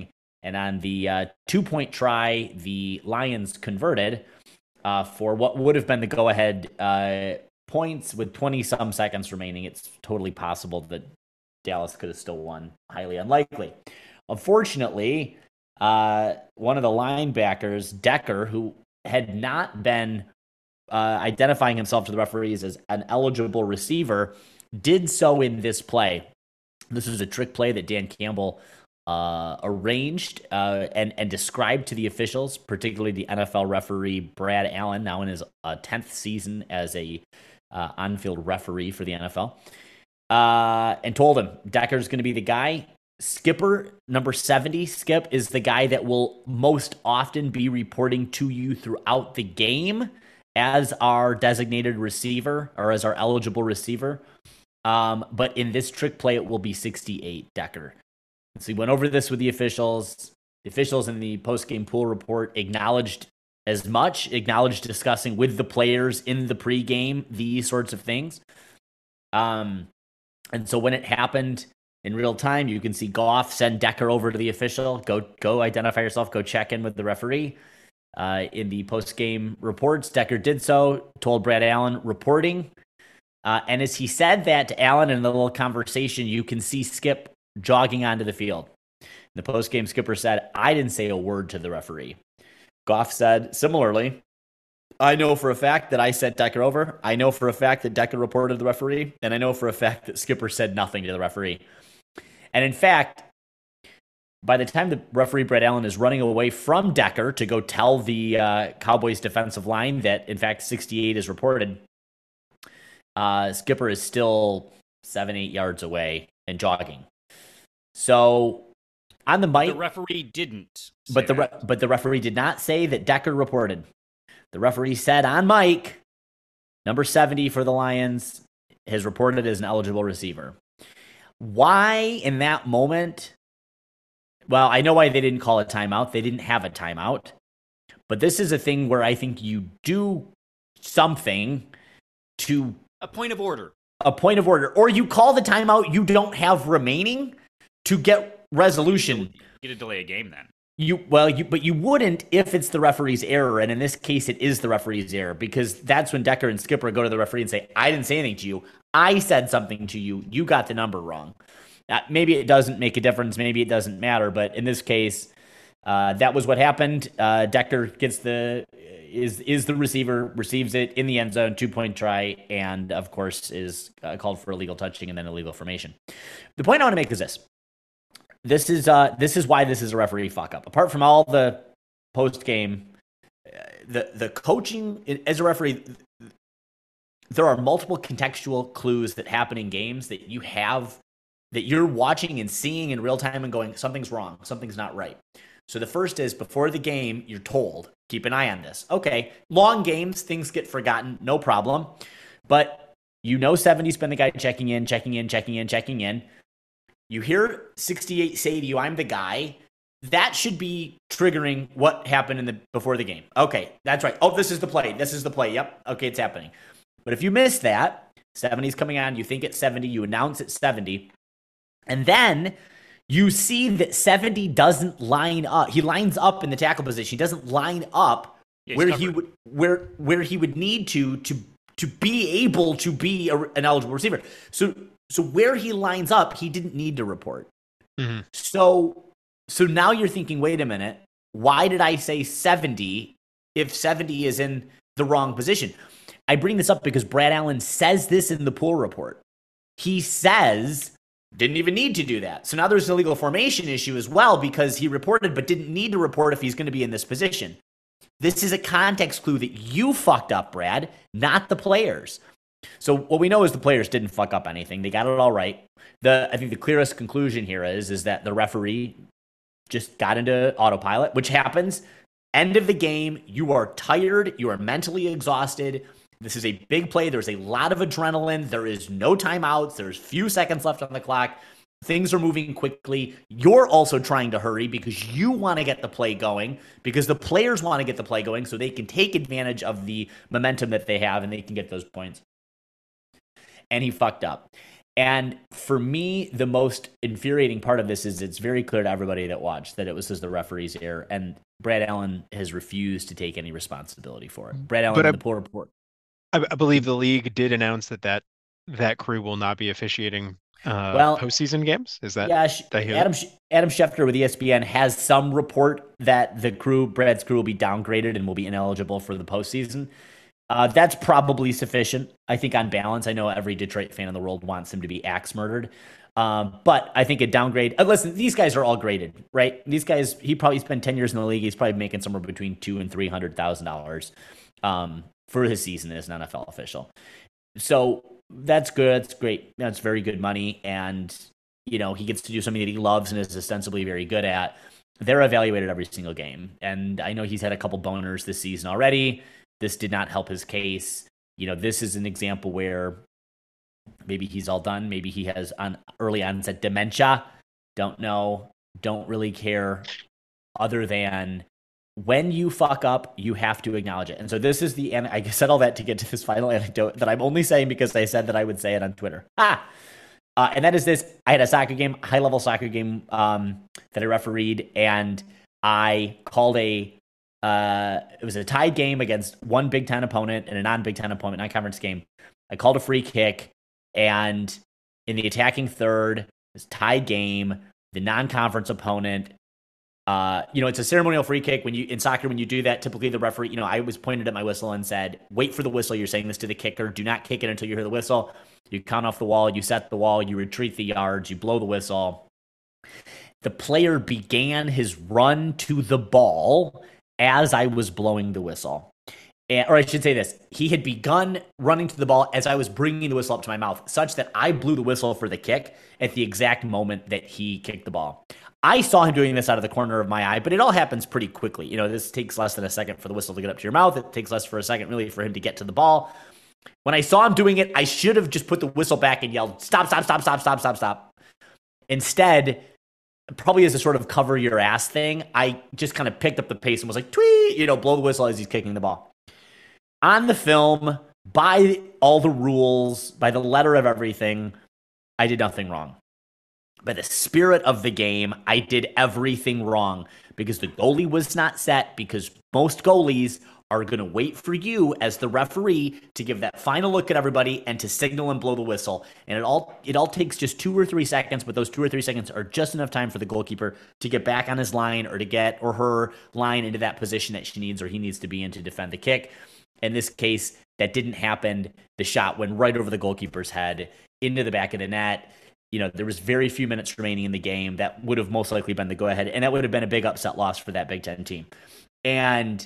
And on the uh, two-point try, the Lions converted uh, for what would have been the go-ahead uh, points with twenty-some seconds remaining. It's totally possible that Dallas could have still won. Highly unlikely. Unfortunately, uh, one of the linebackers, Decker, who had not been uh, identifying himself to the referees as an eligible receiver, did so in this play. This was a trick play that Dan Campbell uh, arranged uh, and, and described to the officials, particularly the N F L referee Brad Allen, now in his uh, tenth season as a uh, on-field referee for the N F L, uh, and told him Decker's going to be the guy. Skipper, number seventy, Skip, is the guy that will most often be reporting to you throughout the game as our designated receiver or as our eligible receiver. Um, but in this trick play, it will be sixty-eight, Decker. So he went over this with the officials. The officials in the post-game pool report acknowledged as much, acknowledged discussing with the players in the pregame these sorts of things. Um, and so when it happened in real time, you can see Goff send Decker over to the official. Go, go identify yourself. Go check in with the referee. Uh, in the post-game reports, Decker did so, told Brad Allen, reporting. Uh, and as he said that to Allen in the little conversation, you can see Skip jogging onto the field. The post-game skipper said, I didn't say a word to the referee. Goff said, similarly, I know for a fact that I sent Decker over. I know for a fact that Decker reported to the referee. And I know for a fact that Skipper said nothing to the referee. And in fact, by the time the referee, Brad Allen, is running away from Decker to go tell the uh, Cowboys defensive line that, in fact, sixty-eight is reported, uh, Skipper is still seven, eight yards away and jogging. So on the mic, the referee didn't. But the re- but the referee did not say that Decker reported. The referee said on mic, number seventy for the Lions has reported as an eligible receiver. Why in that moment? Well, I know why they didn't call a timeout. They didn't have a timeout. But this is a thing where I think you do something to a point of order. A point of order. Or you call the timeout you don't have remaining to get resolution. You get to delay a game then. You well, you but you wouldn't if it's the referee's error, and in this case, it is the referee's error, because that's when Decker and Skipper go to the referee and say, "I didn't say anything to you. I said something to you. You got the number wrong." Uh, maybe it doesn't make a difference. Maybe it doesn't matter. But in this case, uh, that was what happened. Uh, Decker gets the is is the receiver, receives it in the end zone, two point try, and of course is uh, called for illegal touching and then illegal formation. The point I want to make is this. This is uh, this is why this is a referee fuck up. Apart from all the post game, uh, the the coaching as a referee, there are multiple contextual clues that happen in games that you have that you're watching and seeing in real time and going, something's wrong, something's not right. So the first is before the game, you're told, keep an eye on this. Okay, long games, things get forgotten, no problem. But you know seventy's been the guy checking in, checking in, checking in, checking in. You hear sixty-eight say to you, I'm the guy. That should be triggering what happened in the before the game. Okay, that's right. Oh, this is the play. This is the play. Yep. Okay, it's happening. But if you miss that, seventy's coming on, you think it's seventy, you announce it's seventy, and then you see that seventy doesn't line up. He lines up in the tackle position. He doesn't line up yeah, where he would where where he would need to to to be able to be a, an eligible receiver. So So where he lines up, he didn't need to report. Mm-hmm. So, so now you're thinking, wait a minute, why did I say seventy if seventy is in the wrong position? I bring this up because Brad Allen says this in the pool report. He says, didn't even need to do that. So now there's an illegal formation issue as well because he reported but didn't need to report if he's going to be in this position. This is a context clue that you fucked up, Brad, not the players. So what we know is the players didn't fuck up anything. They got it all right. The I think the clearest conclusion here is, is that the referee just got into autopilot, which happens. End of the game, you are tired. You are mentally exhausted. This is a big play. There's a lot of adrenaline. There is no timeouts. There's few seconds left on the clock. Things are moving quickly. You're also trying to hurry because you want to get the play going, because the players want to get the play going so they can take advantage of the momentum that they have and they can get those points. And he fucked up. And for me, the most infuriating part of this is it's very clear to everybody that watched that it was just the referee's error, and Brad Allen has refused to take any responsibility for it. Brad Allen But in I- the poor report. I, I believe the league did announce that that, that crew will not be officiating uh, Well, postseason games. Is that Yeah, Sh- did I hear Adam Sh- Adam Schefter with E S P N has some report that the crew, Brad's crew, will be downgraded and will be ineligible for the postseason. Uh, that's probably sufficient, I think, on balance. I know every Detroit fan in the world wants him to be axe murdered. Um, but I think a downgrade, uh, listen, these guys are all graded, right? These guys, he probably spent ten years in the league. He's probably making somewhere between two and three hundred thousand dollars um, for his season as an N F L official. So that's good. That's great. That's very good money. And, you know, he gets to do something that he loves and is ostensibly very good at. They're evaluated every single game. And I know he's had a couple boners this season already. This did not help his case. You know, this is an example where maybe he's all done. Maybe he has on early onset dementia. Don't know. Don't really care. Other than when you fuck up, you have to acknowledge it. And so this is the, and I said all that to get to this final anecdote that I'm only saying because I said that I would say it on Twitter. Ah! Uh, and that is this. I had a soccer game, high level soccer game um, that I refereed, and I called a, uh, it was a tied game against one Big Ten opponent and a non-Big Ten opponent, non-conference game. I called a free kick, and in the attacking third, this tied game, the non-conference opponent, uh, you know, it's a ceremonial free kick. When you in soccer, when you do that, typically the referee, you know, I was pointed at my whistle and said, "Wait for the whistle." You're saying this to the kicker. Do not kick it until you hear the whistle. You count off the wall. You set the wall. You retreat the yards. You blow the whistle. The player began his run to the ball as I was blowing the whistle. And, or I should say this, he had begun running to the ball as I was bringing the whistle up to my mouth, such that I blew the whistle for the kick at the exact moment that he kicked the ball. I saw him doing this out of the corner of my eye, but it all happens pretty quickly. You know, this takes less than a second for the whistle to get up to your mouth. It takes less for a second, really, for him to get to the ball. When I saw him doing it, I should have just put the whistle back and yelled, "Stop, stop, stop, stop, stop, stop, stop." Instead, probably as a sort of cover your ass thing, I just kind of picked up the pace and was like, "Tweet," you know, blow the whistle as he's kicking the ball. On the film, by all the rules, by the letter of everything, I did nothing wrong. By the spirit of the game, I did everything wrong because the goalie was not set, because most goalies are going to wait for you as the referee to give that final look at everybody and to signal and blow the whistle. And it all it all takes just two or three seconds, but those two or three seconds are just enough time for the goalkeeper to get back on his line or to get or her line into that position that she needs or he needs to be in to defend the kick. In this case, that didn't happen. The shot went right over the goalkeeper's head into the back of the net. You know, there was very few minutes remaining in the game. That would have most likely been the go-ahead, and that would have been a big upset loss for that Big Ten team. And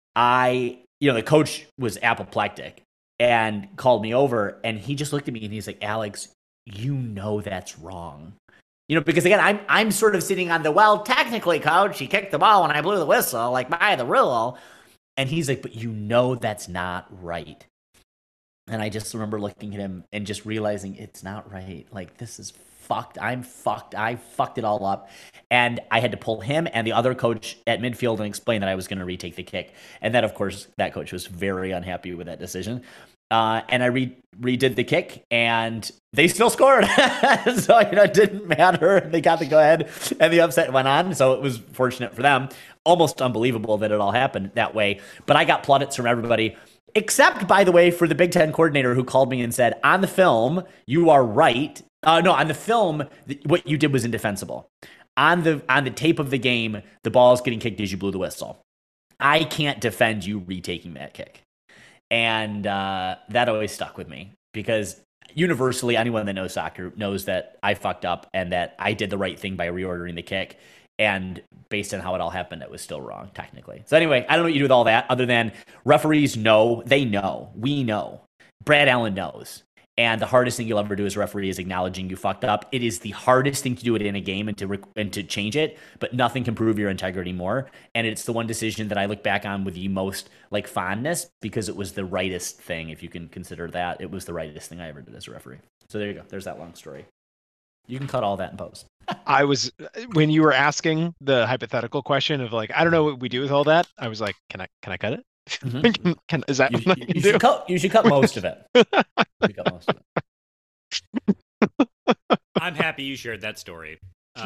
I, you know, the coach was apoplectic and called me over, and he just looked at me and he's like, "Alex, you know that's wrong." You know, because again, I'm I'm sort of sitting on the, well, technically, coach, he kicked the ball when I blew the whistle, like by the rule. And he's like, "But you know that's not right." And I just remember looking at him and just realizing it's not right. Like, this is fucked. I'm fucked. I fucked it all up. And I had to pull him and the other coach at midfield and explain that I was going to retake the kick. And then, of course, that coach was very unhappy with that decision. Uh, and I re- redid the kick, and they still scored. So, you know, it didn't matter. They got the go-ahead, and the upset went on. So it was fortunate for them. Almost unbelievable that it all happened that way. But I got plaudits from everybody, except, by the way, for the Big Ten coordinator who called me and said, on the film, you are right. Uh, no, on the film, th- what you did was indefensible. On the on the tape of the game, the ball is getting kicked as you blew the whistle. I can't defend you retaking that kick. And uh, that always stuck with me because universally, anyone that knows soccer knows that I fucked up and that I did the right thing by reordering the kick. And based on how it all happened, it was still wrong, technically. So anyway, I don't know what you do with all that other than referees know. They know. We know. Brad Allen knows. And the hardest thing you'll ever do as a referee is acknowledging you fucked up. It is the hardest thing to do it in a game and to rec- and to change it, but nothing can prove your integrity more. And it's the one decision that I look back on with the most like fondness because it was the rightest thing, if you can consider that. It was the rightest thing I ever did as a referee. So there you go. There's that long story. You can cut all that in post. I was, when you were asking the hypothetical question of like, I don't know what we do with all that. I was like, can I, can I cut it? Mm-hmm. can, can, is that You, what I you, can you do? should cut. You should cut most of it. You should cut most of it. I'm happy you shared that story. Uh,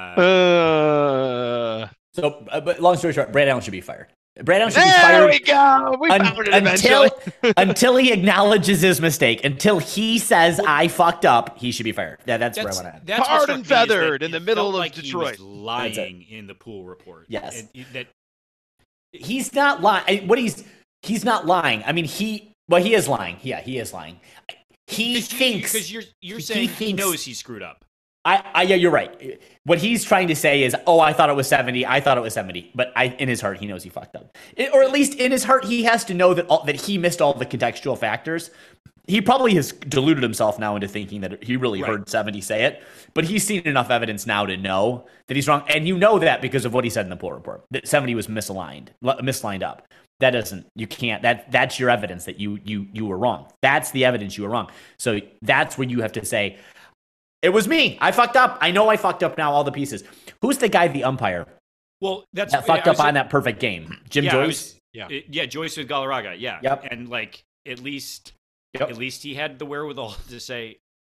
Uh, So, uh, but long story short, Brad Allen should be fired. Brad Allen should be there fired we go. We un- found it until eventually. until he acknowledges his mistake. Until he says I fucked up, he should be fired. Yeah, that's, that's where I want to. that's what Tarred struck and me is that feathered in it the middle felt of like he was Detroit. lying in the pool report. Yes. And it- that He's not lying. What he's he's not lying. I mean, he well, he is lying. Yeah, he is lying. He thinks because you're you're he saying he thinks- knows he screwed up. I, I yeah, you're right. What he's trying to say is, oh, I thought it was seventy. I thought it was seventy. But I, in his heart, he knows he fucked up. It, or at least in his heart, he has to know that all, that he missed all the contextual factors. He probably has deluded himself now into thinking that he really Right. heard seventy say it. But he's seen enough evidence now to know that he's wrong. And you know that because of what he said in the poll report, that seventy was misaligned, li- mislined up. That doesn't, you can't, that that's your evidence that you you you were wrong. That's the evidence you were wrong. So that's where you have to say, it was me. I fucked up. I know I fucked up now, all the pieces. Who's the guy, the umpire, Well, that's that fucked I up was- on that perfect game? Jim yeah, I Joyce? was- Yeah. it- yeah, Joyce with Galarraga. Yeah. Yep. And like at least Yep. at least he had the wherewithal to say,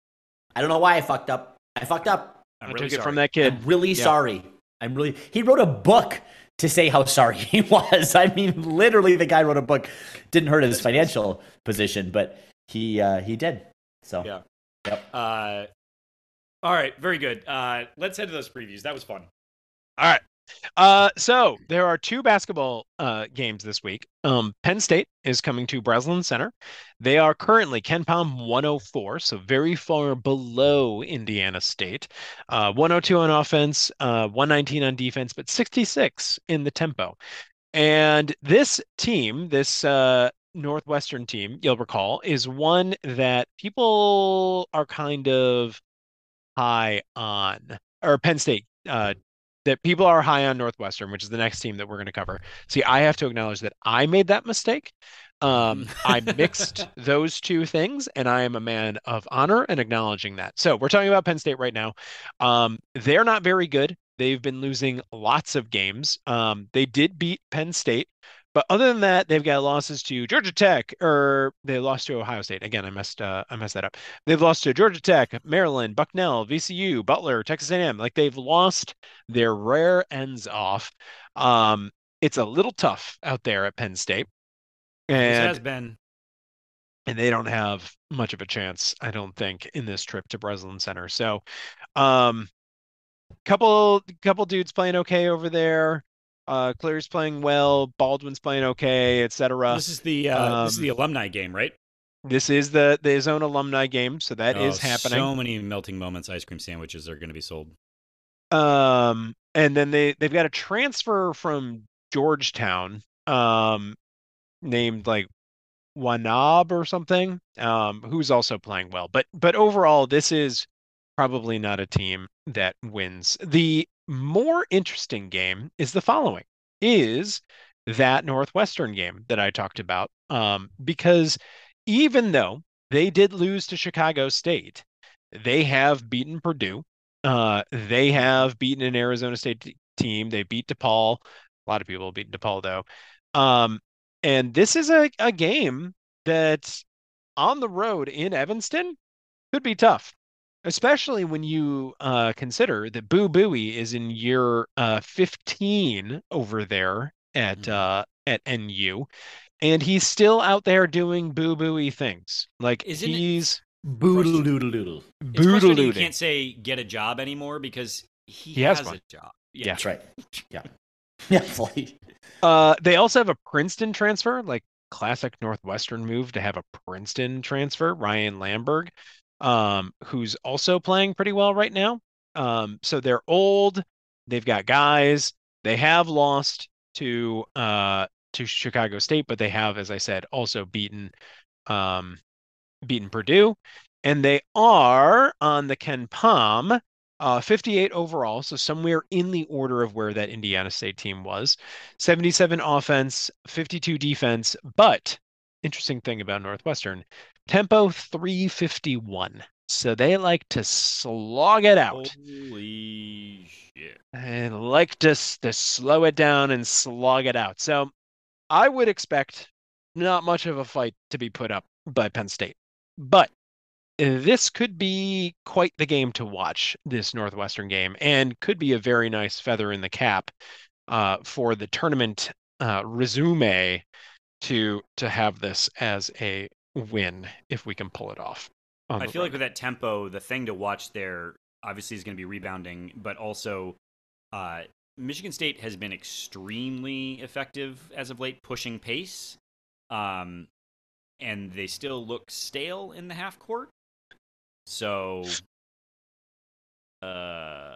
I don't know why I fucked up. I fucked up. I'm I really took it sorry. from that kid. I'm really Yeah. sorry. I'm really. He wrote a book to say how sorry he was. I mean, literally, the guy wrote a book. Didn't hurt his financial position, but he uh, he did. So Yeah. Yep. Uh, all right, very good. Uh, let's head to those previews. That was fun. All right. Uh, so there are two basketball uh, games this week. Um, Penn State is coming to Breslin Center. They are currently Ken Palm one oh four, so very far below Indiana State. Uh, one oh two on offense, uh, one nineteen on defense, but sixty-six in the tempo. And this team, this uh, Northwestern team, you'll recall, is one that people are kind of high on, or Penn State, uh, that people are high on Northwestern, which is the next team that we're going to cover. See, I have to acknowledge that I made that mistake. Um, I mixed those two things, and I am a man of honor and acknowledging that. So we're talking about Penn State right now. Um, they're not very good. They've been losing lots of games. Um, they did beat Penn State, but other than that, they've got losses to Georgia Tech, or they lost to Ohio State. Again, I messed uh, I messed that up. They've lost to Georgia Tech, Maryland, Bucknell, V C U, Butler, Texas A and M. Like they've lost their rare ends off. Um, it's a little tough out there at Penn State, This and has been. and they don't have much of a chance, I don't think, in this trip to Breslin Center. So, um, couple couple dudes playing okay over there. Uh, Cleary's playing well. Baldwin's playing okay, et cetera. This is the uh, this is um, the alumni game, right? This is the the zone alumni game, so that is Oh, happening. So many melting moments ice cream sandwiches are going to be sold. Um, and then they they've got a transfer from Georgetown, um, named like Wanab or something, um, who's also playing well. But but overall, this is probably not a team that wins. The more interesting game is the following: is that Northwestern game that I talked about, um, because even though they did lose to Chicago State, they have beaten Purdue. Uh, they have beaten an Arizona State t- team. They beat DePaul. A lot of people have beaten DePaul though. Um, and this is a, a game that on the road in Evanston could be tough, especially when you uh, consider that Boo Booey is in year uh, fifteen over there at Mhm. uh, at N U, and he's still out there doing Boo Booey things. Like Isn't it he's Boodle doodle doodle. It's frustrating you boodle-doodling. can't say get a job anymore because he, He has has, one. a job. Yeah. That's right. Yeah. Yeah. Fully. Uh, they also have a Princeton transfer, like classic Northwestern move to have a Princeton transfer, Ryan Lamberg, um, who's also playing pretty well right now. Um, so they're old, they've got guys, they have lost to uh to Chicago State, but they have, as I said, also beaten um beaten Purdue, and they are on the Ken Palm, uh, fifty-eight overall, so somewhere in the order of where that Indiana State team was. seventy-seven offense, fifty-two defense, but interesting thing about Northwestern, tempo three fifty-one. So they like to slog it out Holy shit. and like to, s- to slow it down and slog it out. So I would expect not much of a fight to be put up by Penn State. But this could be quite the game to watch, this Northwestern game, and could be a very nice feather in the cap uh, for the tournament uh, resume to to have this as a win if we can pull it off. On I the feel like road. with that tempo, the thing to watch there obviously is going to be rebounding, but also uh, Michigan State has been extremely effective as of late pushing pace, um, and they still look stale in the half court. So, uh,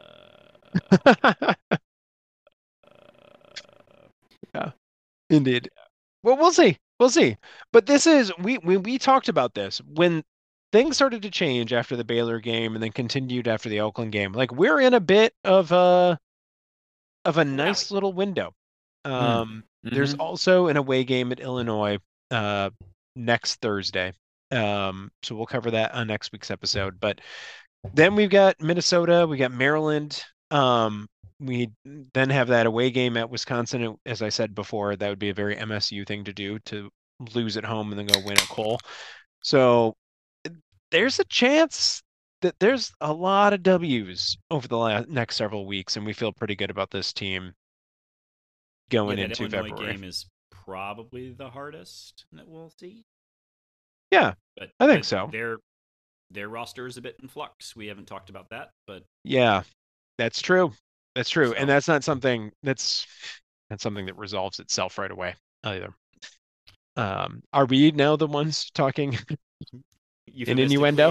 Yeah, indeed. Well, we'll see. We'll see. But this is we we we talked about this when things started to change after the Baylor game and then continued after the Oakland game. Like we're in a bit of a of a nice rally. little window. Um, there's Mhm. also an away game at Illinois uh next Thursday. Um, so we'll cover that on next week's episode. But then we've got Minnesota, we got Maryland. Um, we then have that away game at Wisconsin. As I said before, that would be a very M S U thing to do, to lose at home and then go win at Cole. So there's a chance that there's a lot of W's over the last, next several weeks, and we feel pretty good about this team Yeah, going that into Illinois February. game is probably the hardest that we'll see. Yeah, But I think but so. Their their roster is a bit in flux. We haven't talked about that, but Yeah, that's true. That's true. So- And that's not something that's that's something that resolves itself right away either. Um, are we now the ones talking in innuendo?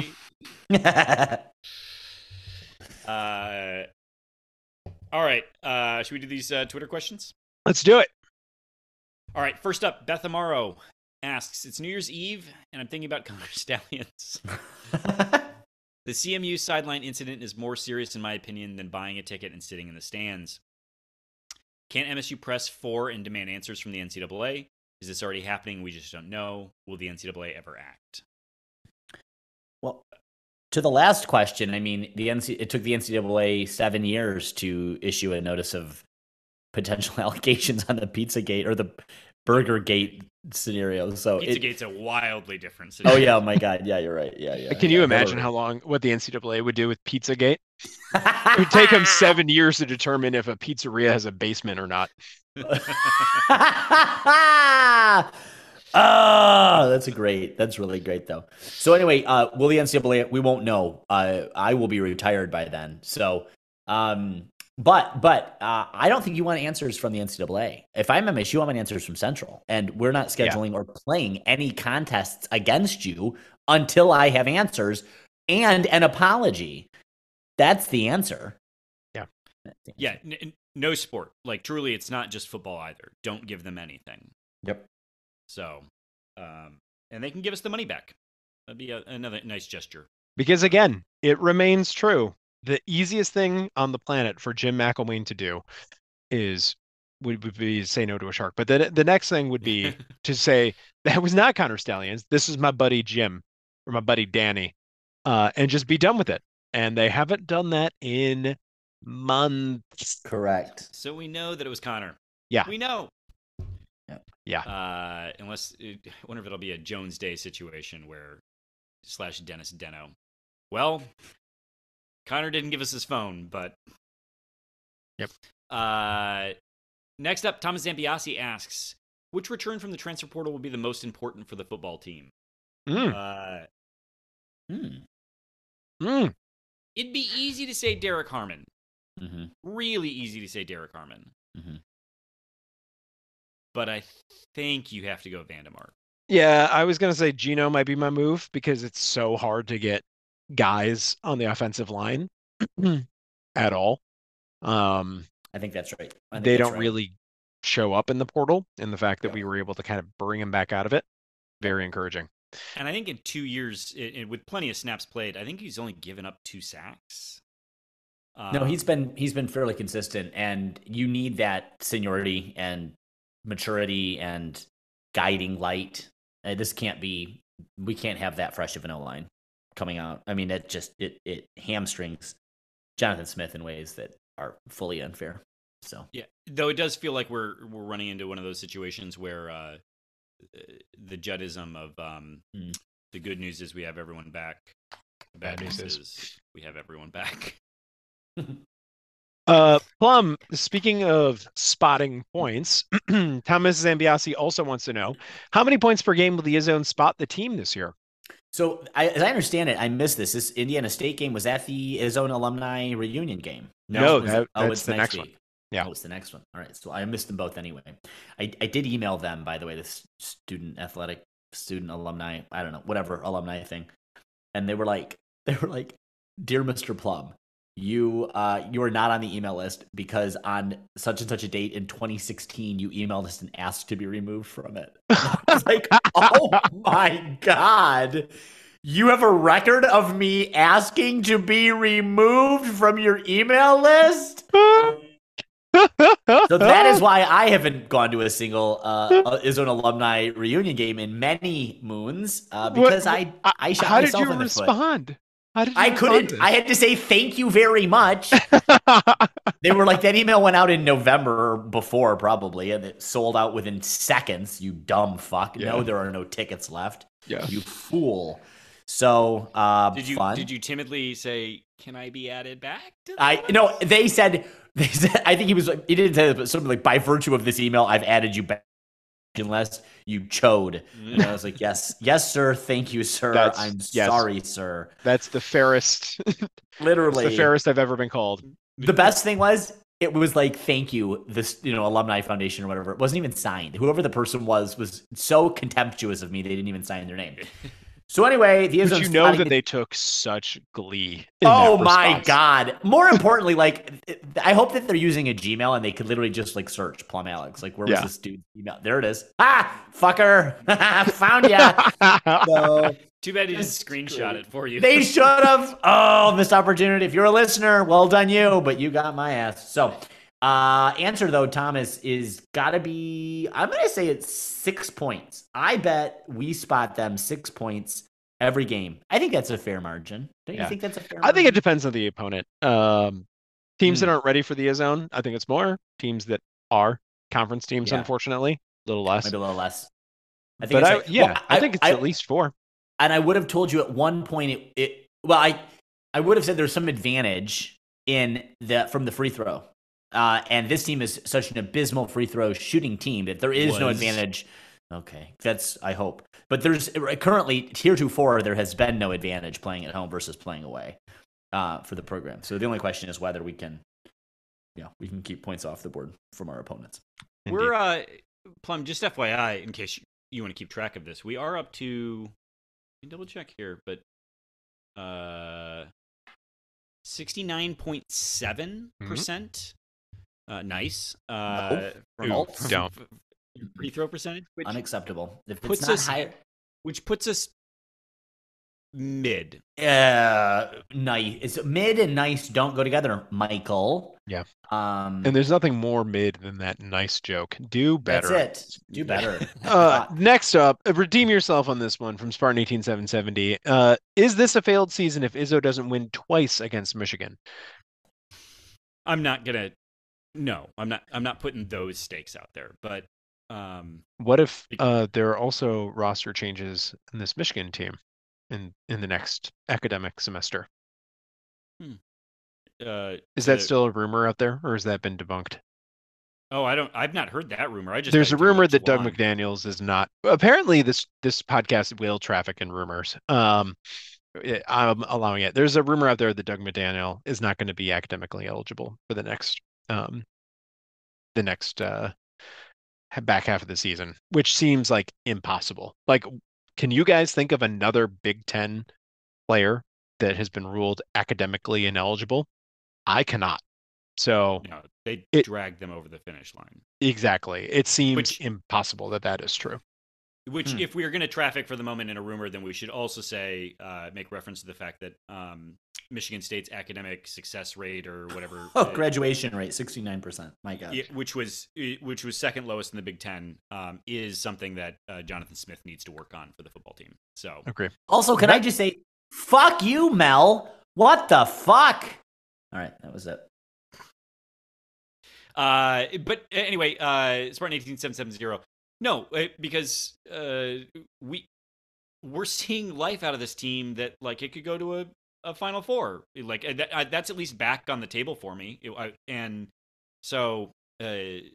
uh, all right. Uh, should we do these uh, Twitter questions? Let's do it. All right. First up, Beth Amaro asks, "It's New Year's Eve, and I'm thinking about Connor Stallions. The C M U sideline incident is more serious, in my opinion, than buying a ticket and sitting in the stands. Can M S U press for and demand answers from the N C double A? Is this already happening? We just don't know. Will the N C double A ever act?" Well, to the last question, I mean, the N C it took the N C double A seven years to issue a notice of potential allegations on the Pizzagate or the Burgergate scenario. So it- Pizzagate's a wildly different oh situation. yeah, oh my god, yeah, you're right. Yeah, yeah. Can yeah. you imagine how long what the N C double A would do with Pizzagate? It would take them seven years to determine if a pizzeria has a basement or not. Ah, that's a great. That's really great, though. So anyway, uh, will the N C double A? We won't know. Uh, I will be retired by then. So, um, but but uh, I don't think you want answers from the N C double A. If I'm M S U, I want answers from Central, and we're not scheduling yeah. or playing any contests against you until I have answers and an apology. That's the answer. Yeah. Yeah. N- no sport. Like, truly, it's not just football either. Don't give them anything. Yep. So, um, and they can give us the money back. That'd be a, another nice gesture. Because again, it remains true. The easiest thing on the planet for Jim McElwain to do is would, would be to say no to a shark. But the the next thing would be to say that was not Connor Stallions. This is my buddy Jim or my buddy Danny, uh, and just be done with it. And they haven't done that in months. Correct. So we know that it was Connor. Yeah. We know. Yeah. Yeah. Uh, unless, I wonder if it'll be a Jones Day situation where, slash Dennis Deno. Well, Connor didn't give us his phone, but. Yep. Uh, next up, Thomas Zambiasi asks, which return from the transfer portal will be the most important for the football team? Mm. Uh, mm. Mm. It'd be easy to say Derek Harmon. Mm-hmm. Really easy to say Derek Harmon. Mm-hmm. But I think you have to go Vandemark. Yeah, I was going to say Gino might be my move because it's so hard to get guys on the offensive line at all. Um, I think that's right. Think they that's don't right. really show up in the portal, and the fact that Yeah. we were able to kind of bring him back out of it, very encouraging. And I think in two years, it, it, with plenty of snaps played, I think he's only given up two sacks. Um, no, he's been he's been fairly consistent, and you need that seniority and maturity and guiding light. Uh, this can't be. We can't have that fresh of an O-line coming out. I mean, it just it it hamstrings Jonathan Smith in ways that are fully unfair. So yeah, though it does feel like we're we're running into one of those situations where uh, the Juddism of um, mm. the good news is we have everyone back. The bad, bad news is, is we have everyone back. Uh, Plum, speaking of spotting points, Thomas Zambiasi also wants to know, how many points per game will the Izzone spot the team this year? So, I, as I understand it, I missed this. This Indiana State game, was that the Izzone alumni reunion game? No, no that, it, oh, that's it's the next, next one. Yeah. Oh, it's the next one. All right. So I missed them both anyway. I, I did email them, by the way, this student athletic, student alumni, I don't know, whatever alumni thing. And they were like, they were like, "Dear Mister Plum, you uh you are not on the email list because on such and such a date in twenty sixteen you emailed us and asked to be removed from it." I was like, oh my god, you have a record of me asking to be removed from your email list? So that is why I haven't gone to a single uh Izzone alumni reunion game in many moons, uh because what, I I shot how myself did you in the respond foot. How did you I couldn't. I had to say thank you very much. They were like, that email went out in November before, probably, and it sold out within seconds. You dumb fuck. Yeah. No, there are no tickets left. Yeah. You fool. So, uh, did you fun. did you timidly say, "Can I be added back?" To I no. They said. They said. I think he was. He didn't say, but something like, by virtue of this email, I've added you back. Unless you chode. And I was like, yes, yes, sir. Thank you, sir. That's, I'm yes. sorry, sir. That's the fairest, literally the fairest I've ever been called. The best thing was, it was like, thank you, this, you know, alumni foundation or whatever. It wasn't even signed. Whoever the person was, was so contemptuous of me, they didn't even sign their name. So anyway, the but you know that the... they took such glee. In oh that my response. god! More importantly, like, I hope that they're using a Gmail and they could literally just like search Plum Alex. Like, where was yeah. this dude's email? There it is. Ah, fucker, found ya. So, too bad he didn't screenshot great. it for you. They should have. Oh, missed opportunity. If you're a listener, well done you, but you got my ass. So, uh, answer though, Thomas, is gotta be. I'm gonna say it's six points. I bet we spot them six points every game. I think that's a fair margin. Don't you yeah. think that's a fair margin? I think it depends on the opponent. Um, teams mm. that aren't ready for the Izzone, I think it's more. Teams that are conference teams, yeah. unfortunately, a little less. Maybe a little less. I think but I, like, yeah, well, I, I think it's I, at least four. And I would have told you at one point it, it well, I I would have said there's some advantage in the from the free throw. Uh, and this team is such an abysmal free throw shooting team that there is Was. no advantage. Okay, that's I hope. But there's currently heretofore there has been no advantage playing at home versus playing away uh, for the program. So the only question is whether we can, you know, we can keep points off the board from our opponents. Indeed. We're uh, Plum. Just F Y I, in case you, you want to keep track of this, we are up to. Let me double check here, but uh, sixty-nine point seven percent. Uh, nice. Uh, no. from, Don't. Free throw percentage, which unacceptable. If it's puts not us higher, which puts us mid. Uh, nice. It's mid and nice don't go together, Michael. Yeah. Um, and there's nothing more mid than that nice joke. Do better. That's it. Do better. uh, next up, redeem yourself on this one from Spartan eighteen seven seventy. Uh, is this a failed season if Izzo doesn't win twice against Michigan? I'm not gonna. No, I'm not. I'm not putting those stakes out there. But um, what if uh, there are also roster changes in this Michigan team in in the next academic semester? Hmm. Uh, is that uh, still a rumor out there, or has that been debunked? Oh, I don't. I've not heard that rumor. I just there's a rumor that Doug McDaniels is not. Apparently, this this podcast will traffic in rumors. Um, I'm allowing it. There's a rumor out there that Doug McDaniel is not going to be academically eligible for the next um the next uh back half of the season, which seems like impossible. Like, can you guys think of another Big Ten player that has been ruled academically ineligible? I cannot. So no, they it, dragged them over the finish line. Exactly. It seems which, impossible that that is true. Which, hmm. if we are going to traffic for the moment in a rumor, then we should also say, uh, make reference to the fact that um, Michigan State's academic success rate or whatever, oh, uh, graduation rate, sixty-nine percent. My God, it, which was which was second lowest in the Big Ten, um, is something that uh, Jonathan Smith needs to work on for the football team. So, okay. Also, can that- I just say, fuck you, Mel? What the fuck? All right, that was it. Uh, but anyway, uh, Spartan eighteen seven seven zero. No, because uh, we we're seeing life out of this team that like it could go to a, a Final Four. Like that, I, that's at least back on the table for me. It, I, and so uh,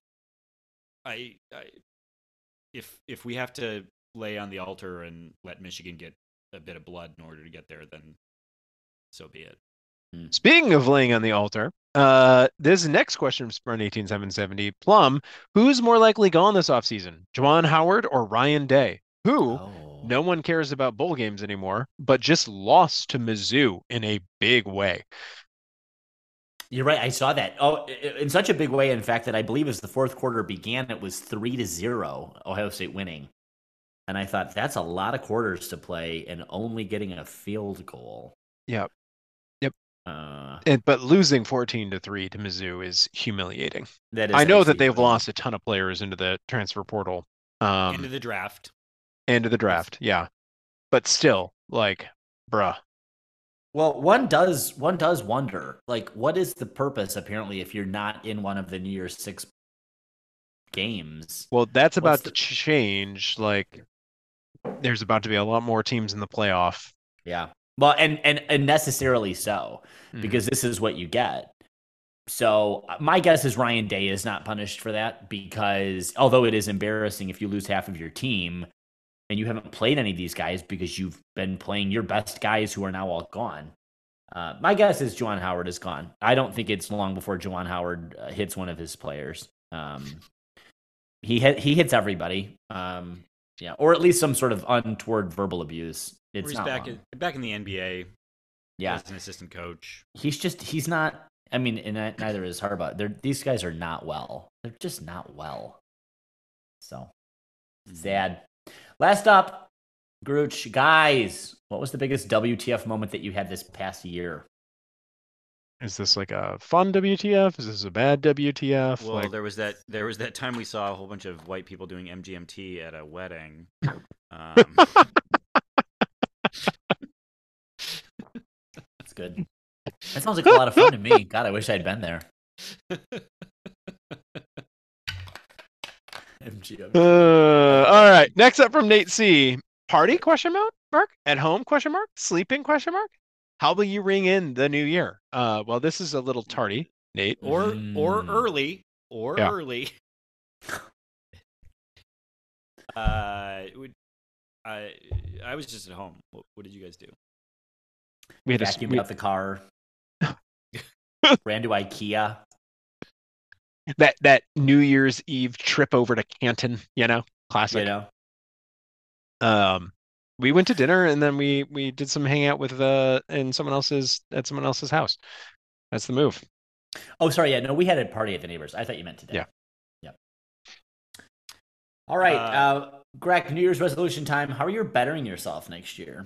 I, I if if we have to lay on the altar and let Michigan get a bit of blood in order to get there, then so be it. Speaking of laying on the altar, uh, this next question from Sprint eighteen seven seventy, Plum, who's more likely gone this offseason, Juwan Howard or Ryan Day? Who, Oh. no one cares about bowl games anymore, but just lost to Mizzou in a big way. You're right. I saw that. Oh, in such a big way, in fact, that I believe as the fourth quarter began, it was three to zero, Ohio State winning. And I thought that's a lot of quarters to play and only getting a field goal. Yep. Yep. Uh, and, but losing fourteen to three to Mizzou is humiliating. that is I know that actually they've brutal. lost a ton of players into the transfer portal. Um, Into the draft. and to the draft, yeah. But still, like, bruh. Well, one does one does wonder, like, what is the purpose, apparently, if you're not in one of the New Year's Six games? Well, that's about What's to the- change. Like, there's about to be a lot more teams in the playoff. Yeah. Well, and, and, and necessarily so, Mhm. because this is what you get. So my guess is Ryan Day is not punished for that because although it is embarrassing if you lose half of your team and you haven't played any of these guys because you've been playing your best guys who are now all gone. Uh, my guess is Juwan Howard is gone. I don't think it's long before Juwan Howard uh, hits one of his players. Um, he hit, he hits everybody. Um, yeah, or at least some sort of untoward verbal abuse. Or It's he's not back long. in, back in the N B A Yeah, as an assistant coach. he's just he's not. I mean, and neither is Harbaugh. They're, these guys are not well. They're just not well. So sad. Last up, Grooch, guys, what was the biggest W T F moment that you had this past year? Is this like a fun W T F? Is this a bad W T F? Well, like, there was that there was that time we saw a whole bunch of white people doing M G M T at a wedding. Um, That's good. That sounds like a lot of fun to me. God, I wish I'd been there. M G M. Uh, all right. Next up from Nate C. Party question mark? Mark? At home question mark? Sleeping question mark? How will you ring in the new year? Uh, well, this is a little tardy, Nate. or or Mm. early or Yeah. early. uh, it would, I I was just at home. What, what did you guys do? We had a Vacuumed we- out the car. Ran to IKEA. that that New Year's Eve trip over to Canton. You know, classic. You know. Um, we went to dinner and then we we did some hangout with uh in someone else's at someone else's house. That's the move. Oh, sorry. Yeah, no, we had a party at the neighbors. I thought you meant today. Yeah. Yep. All right, uh, Uh, Greg. New Year's resolution time. How are you bettering yourself next year?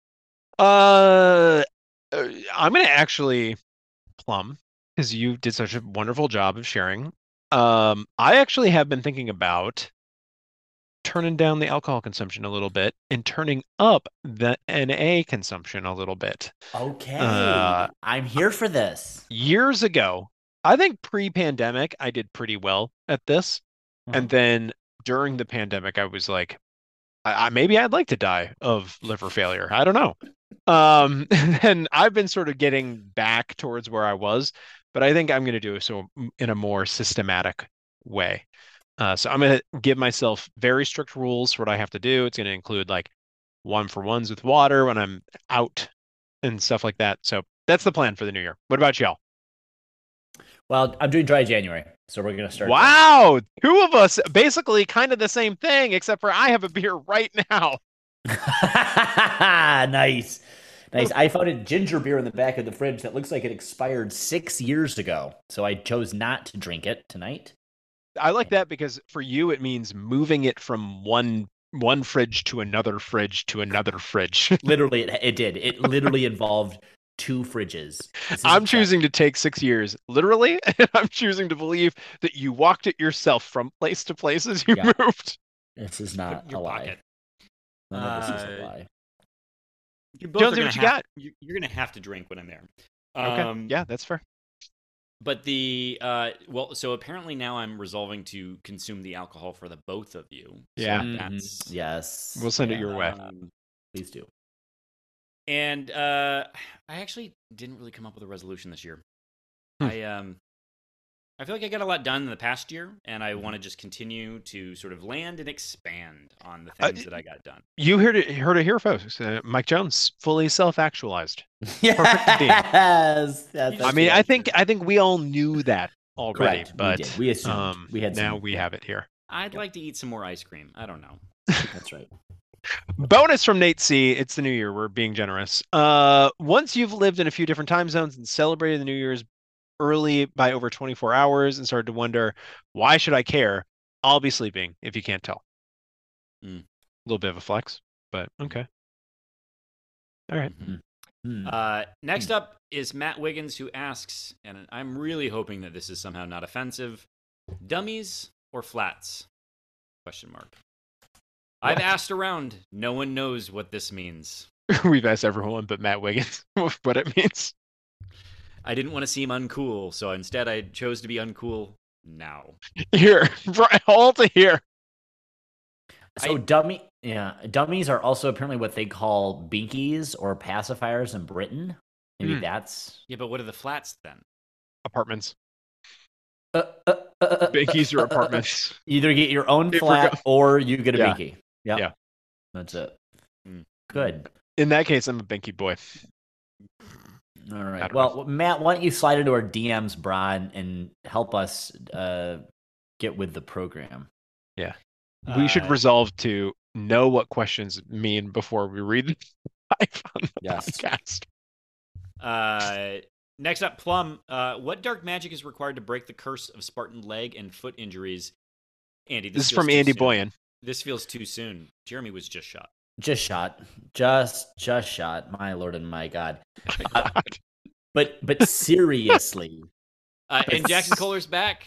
Uh, uh, I'm gonna actually Plum because you did such a wonderful job of sharing. Um, I actually have been thinking about turning down the alcohol consumption a little bit and turning up the N A consumption a little bit. Okay, Uh, I'm here for this. Years ago, I think pre-pandemic, I did pretty well at this. And then during the pandemic, I was like, I, I maybe I'd like to die of liver failure. I don't know. Um, and I've been sort of getting back towards where I was, but I think I'm going to do so in a more systematic way. Uh, so I'm going to give myself very strict rules for what I have to do. It's going to include like one for ones with water when I'm out and stuff like that. So that's the plan for the new year. What about y'all? Well, I'm doing dry January, so we're gonna start. Wow, two of us basically kind of the same thing, except for I have a beer right now. Nice, nice. I found a ginger beer in the back of the fridge that looks like it expired six years ago, so I chose not to drink it tonight. I like that because for you it means moving it from one one fridge to another fridge to another fridge. Literally, it, it did. It literally involved two fridges. This is I'm a- choosing to take six years literally, and I'm choosing to believe that you walked it yourself from place to place as you Yeah. moved. This is Put not in your a lie. pocket. None of this is a Uh, lie. You both Jonesy, are what gonna you have, got? you- You're gonna have to drink when I'm there. Okay, Um, yeah, that's fair. But the uh, well, so apparently now I'm resolving to consume the alcohol for the both of you. So Yeah. Mhm. that's Yes. We'll send it Yeah. your way. um, Please do. And uh, I actually didn't really come up with a resolution this year. Hmm. I um, I feel like I got a lot done in the past year, and I want to just continue to sort of land and expand on the Uh, things that I got done. You heard it, heard it here, folks. Uh, Mike Jones, fully self-actualized. Yes. That's I mean, I true. think I think we all knew that already, Correct. but we did. We assumed. um, we had now some, we yeah. have it here. I'd like to eat some more ice cream. I don't know. That's right. Bonus from Nate C. It's the new year. We're being generous. Uh, once you've lived in a few different time zones and celebrated the New Year's early by over twenty-four hours and started to wonder, why should I care? I'll be sleeping if you can't tell. Mm. A little bit of a flex, but okay. All right. Mm-hmm. Uh, next up is Matt Wiggins, who asks, and I'm really hoping that this is somehow not offensive: dummies or flats? Question mark. I've What? asked around. No one knows what this means. We've asked everyone but Matt Wiggins what it means. I didn't want to seem uncool, so instead I chose to be uncool now. Here, all to here. So I- dummy, yeah, dummies are also apparently what they call binkies or pacifiers in Britain. Maybe Hmm. that's Yeah, but what are the flats then? Apartments. uh, uh, uh, uh, Binkies uh, or uh, uh, apartments. Either get your own If we're flat go- or you get a Yeah. binky. Yep. Yeah. That's it. Hmm. Good. In that case, I'm a Binky boy. All I right. don't Well, Matt, why don't you slide into our D Ms, Brad, and help us uh, get with the program? We should Uh, resolve to know what questions mean before we read them live on the Yes. podcast. Uh, next up, Plum. Uh, what dark magic is required to break the curse of Spartan leg and foot injuries? Andy, this, This is feels from too Andy soon. Boyan. This feels too soon. Jeremy was just shot. Just shot. Just just shot. My lord and my God. My Uh, God. But but seriously. Uh, and Jackson Kohler's back.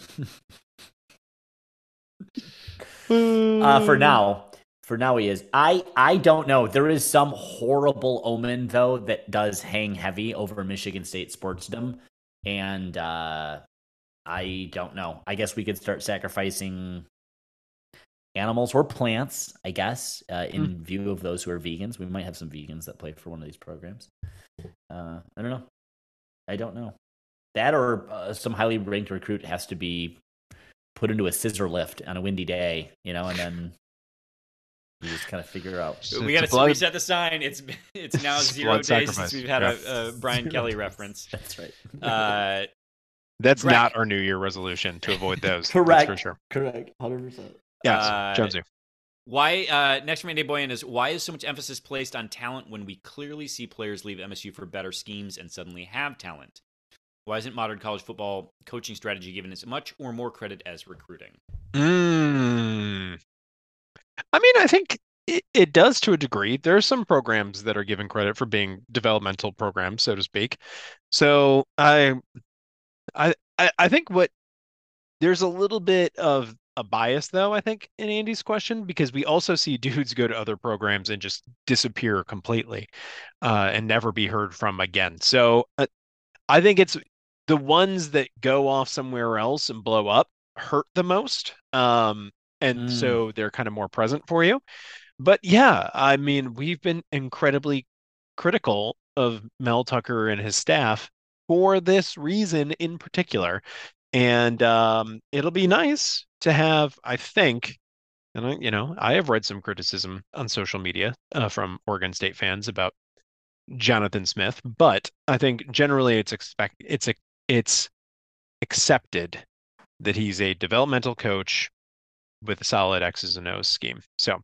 Uh, for now, for now he is. I I don't know. There is some horrible omen though that does hang heavy over Michigan State sportsdom, and uh, I don't know. I guess we could start sacrificing animals or plants. I guess uh, in view of those who are vegans, we might have some vegans that play for one of these programs. Uh, I don't know. I don't know. That or uh, some highly ranked recruit has to be put into a scissor lift on a windy day, you know, and then you just kind of figure out. We got to blood- reset the sign. It's it's now It's zero blood days sacrifice. since we've had Yeah. a, a Brian Kelly reference. That's right. Uh, That's Greg. not our New Year resolution to avoid those. Correct. That's for sure. Correct. one hundred percent. Yes, Uh, Jonesy. why? Uh, next from Andy Boyan is why is so much emphasis placed on talent when we clearly see players leave M S U for better schemes and suddenly have talent? Why isn't modern college football coaching strategy given as much or more credit as recruiting? Mm. I mean, I think it, it does to a degree. There are some programs that are given credit for being developmental programs, so to speak. So I, I, I I think what there's a little bit of a bias, though, I think, in Andy's question, because we also see dudes go to other programs and just disappear completely uh, and never be heard from again. So uh, I think it's the ones that go off somewhere else and blow up hurt the most. Um, and Mm. so they're kind of more present for you. But yeah, I mean, we've been incredibly critical of Mel Tucker and his staff for this reason in particular. And um, it'll be nice to have, I think, and I, you know, I have read some criticism on social media uh, from Oregon State fans about Jonathan Smith, but I think generally it's expect it's a it's accepted that he's a developmental coach with a solid X's and O's scheme. So,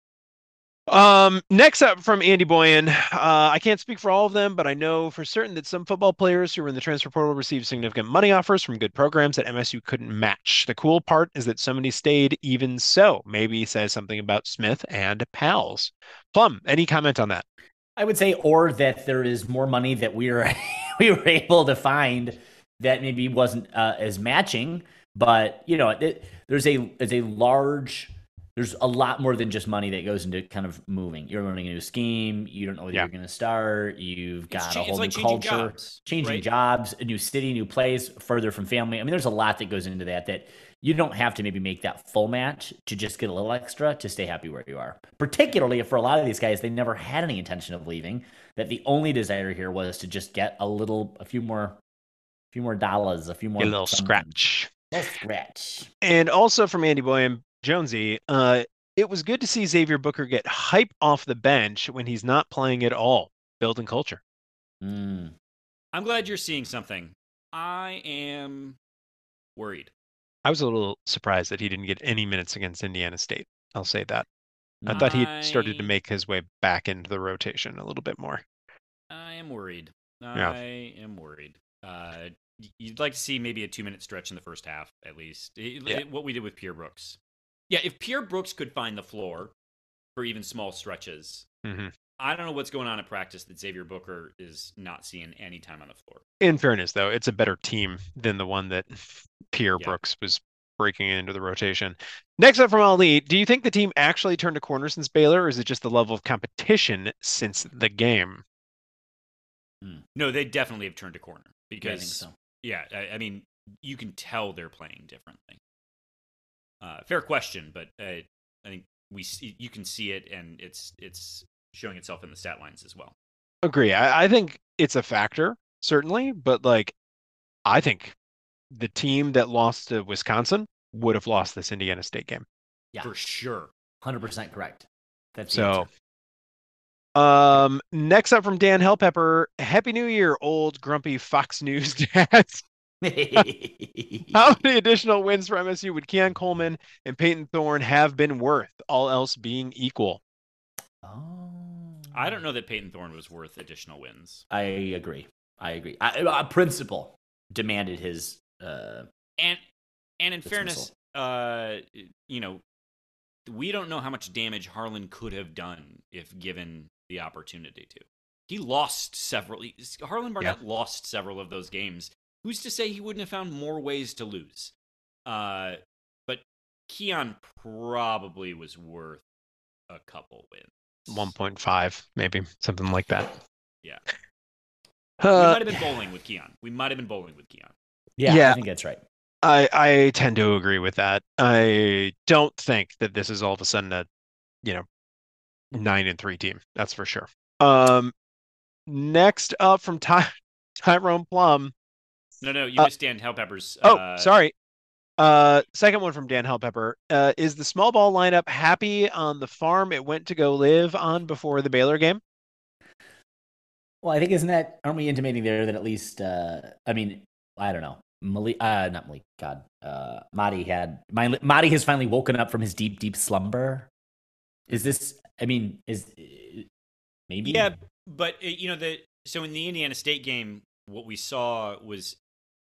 um, next up from Andy Boyan, uh, I can't speak for all of them, but I know for certain that some football players who were in the transfer portal received significant money offers from good programs that M S U couldn't match. The cool part is that so many stayed even so. Maybe he says something about Smith and pals. Plum, any comment on that? I would say, or that there is more money that we were we were able to find that maybe wasn't uh, as matching, but you know, it, there's a there's a large there's a lot more than just money that goes into kind of moving. You're learning a new scheme. You don't know where Yeah. you're going to start. You've got cha- a it's whole like new changing culture, jobs, changing right? jobs, a new city, new place, further from family. I mean, there's a lot that goes into that that you don't have to maybe make that full match to just get a little extra to stay happy where you are. Particularly if for a lot of these guys, they never had any intention of leaving, that the only desire here was to just get a little, a few more, a few more dollars, a few more. A little something. scratch. A little scratch. And also from Andy Boyum, Jonesy, uh, it was good to see Xavier Booker get hype off the bench when he's not playing at all, building culture. Mm. I'm glad you're seeing something. I am worried. I was a little surprised that he didn't get any minutes against Indiana State. I'll say that. I thought he started to I- make his way back into the rotation a little bit more. I am worried. Yeah. I am worried. Uh, y- you'd like to see maybe a two-minute stretch in the first half, at least. It- Yeah. it- what we did with Pierre Brooks. Yeah, if Pierre Brooks could find the floor for even small stretches, hmm I don't know what's going on at practice that Xavier Booker is not seeing any time on the floor. In fairness, though, it's a better team than the one that Pierre Yeah. Brooks was breaking into the rotation. Next up from Ali, do you think the team actually turned a corner since Baylor, or is it just the level of competition since the game? No, they definitely have turned a corner Yeah, I because, think so. yeah, I, I mean, you can tell they're playing differently. Uh, fair question, but uh, I think we see, you can see it, and it's it's showing itself in the stat lines as well. Agree. I, I think it's a factor, certainly, but like, I think the team that lost to Wisconsin would have lost this Indiana State game. Yeah. For sure. one hundred percent correct. That's the So, answer. um, next up from Dan Hellpepper, Happy New Year, old grumpy Fox News dads. How many additional wins for M S U would Keon Coleman and Peyton Thorne have been worth, all else being equal? Oh. I don't know that Peyton Thorne was worth additional wins. I agree. I agree. I, a principal demanded his. Uh, And and in Dismissal. fairness, uh, you know, we don't know how much damage Harlan could have done if given the opportunity to. He lost several. he- Harlan Barnett lost several of those games. Who's to say he wouldn't have found more ways to lose? Uh, but Keon probably was worth a couple wins. one point five, maybe something like that. Yeah. We Uh, might have been bowling with Keon. We might have been bowling with Keon. yeah, Yeah. I think that's right. I I tend to agree with that. I don't think that this is all of a sudden a, you know, nine and three team. That's for sure. Um, next up from Ty Tyrone Plum. No, no, you Uh, missed Dan Hellpepper's. Oh, uh, sorry. Uh, second one from Dan Hellpepper. Uh, is the small ball lineup happy on the farm it went to go live on before the Baylor game? Well, I think isn't that aren't we intimating there that at least uh, I mean I don't know Malik uh not Malik God uh Madi had my Madi has finally woken up from his deep deep slumber. Is this I mean is maybe Yeah, but uh, you know the so in the Indiana State game, what we saw was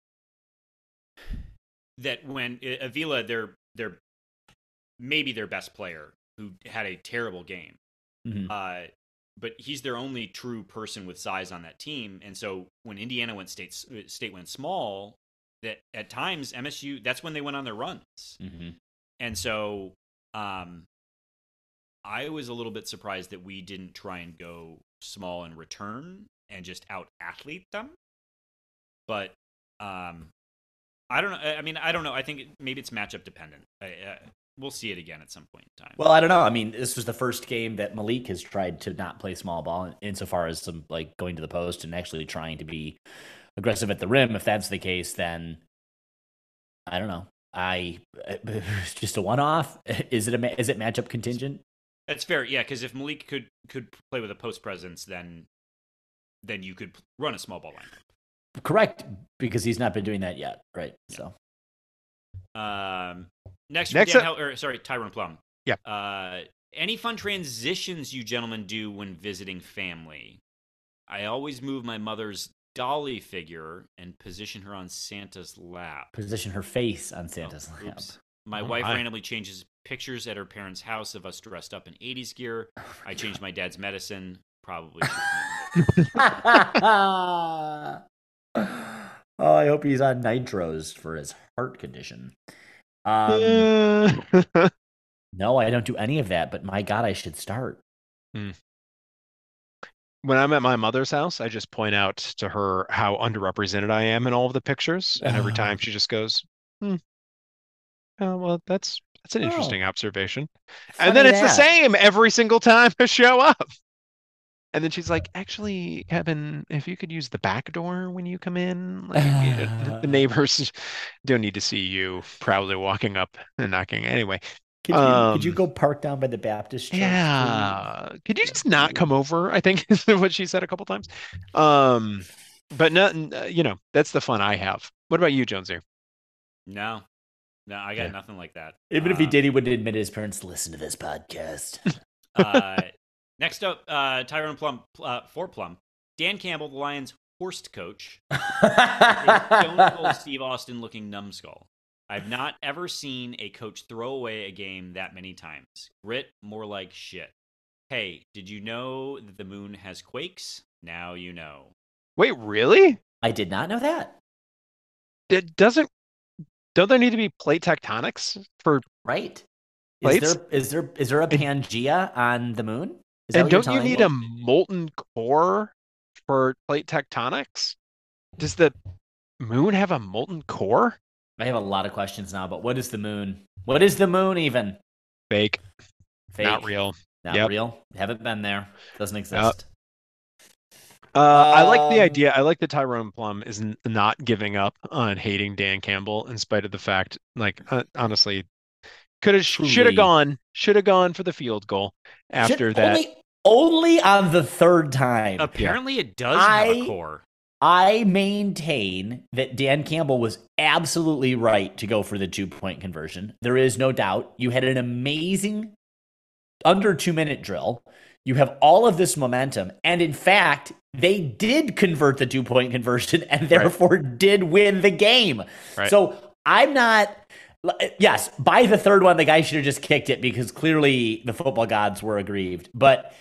that when uh, Avila, their their maybe their best player, who had a terrible game, Mhm. uh, but he's their only true person with size on that team. And so when Indiana went state state went small, that at times M S U that's when they went on their runs. Mhm. And so um, I was a little bit surprised that we didn't try and go small in return and just out athlete them. But um, I don't know. I mean, I don't know. I think it, maybe it's matchup dependent. I, uh, we'll see it again at some point in time. Well, I don't know. I mean, this was the first game that Malik has tried to not play small ball insofar as some like going to the post and actually trying to be aggressive at the rim. If that's the case, then I don't know. I just a one off. Is it a ma- is it matchup contingent? That's fair. Yeah, because if Malik could could play with a post presence, then then you could run a small ball lineup. Correct, because he's not been doing that yet, right? So Um, next, Next Dan up- Hel- or, sorry, Tyrone Plum. Yeah. Uh, any fun transitions you gentlemen do when visiting family? I always move my mother's dolly figure and position her on Santa's lap. position her face on Santa's Oh, lap. oops. My Oh, wife my. randomly changes pictures at her parents' house of us dressed up in eighties gear. I changed my dad's medicine. Probably. shouldn't have. Oh, I hope he's on nitros for his heart condition. Um, Uh, no, I don't do any of that, but my God, I should start. when I'm at my mother's house, I just point out to her how underrepresented I am in all of the pictures, and every time she just goes, "Hmm, Oh, well, that's that's an Oh, interesting observation. funny And then it's the that. same every single time I show up. And then she's like, actually, Kevin, if you could use the back door when you come in, like uh, the neighbors don't need to see you proudly walking up and knocking. Anyway, Could you um, could you go park down by the Baptist church? yeah, please? could you just not come over? I think is what she said a couple times. Um, but no, uh, you know, that's the fun I have. What about you, Jonesy? No, no, I got Yeah. nothing like that. Even if he Uh, did, he wouldn't admit his parents listen to this podcast. uh, next up, uh, Tyrone Plum uh, for Plum, Dan Campbell, the Lions' horsed coach, a Stone Cold Steve Austin looking numbskull. I've not ever seen a coach throw away a game that many times. Grit, more like shit. Hey, did you know that the moon has quakes? Now you know. Wait, really? I did not know that. It doesn't. Don't there need to be plate tectonics for? Right? Is Plates? there is there is there a Pangea on the moon? Is that And what you're don't you telling need me? a molten core for plate tectonics? Does the moon have a molten core? I have a lot of questions now, but what is the moon? What is the moon even? Fake, Fake? not real. Not Yep. real? Haven't been there. Doesn't exist. Uh, I like the Um, idea. I like that Tyrone Plum is n- not giving up on hating Dan Campbell in spite of the fact, like, uh, honestly, could have, should Truly. have gone, should have gone for the field goal after Should- that. Only, only on the third time. Apparently, it does have I- a core. I maintain that Dan Campbell was absolutely right to go for the two-point conversion. There is no doubt. You had an amazing under two-minute drill. You have all of this momentum. And in fact, they did convert the two-point conversion and therefore did win the game. Right. So I'm not... Yes, by the third one, the guy should have just kicked it because clearly the football gods were aggrieved. But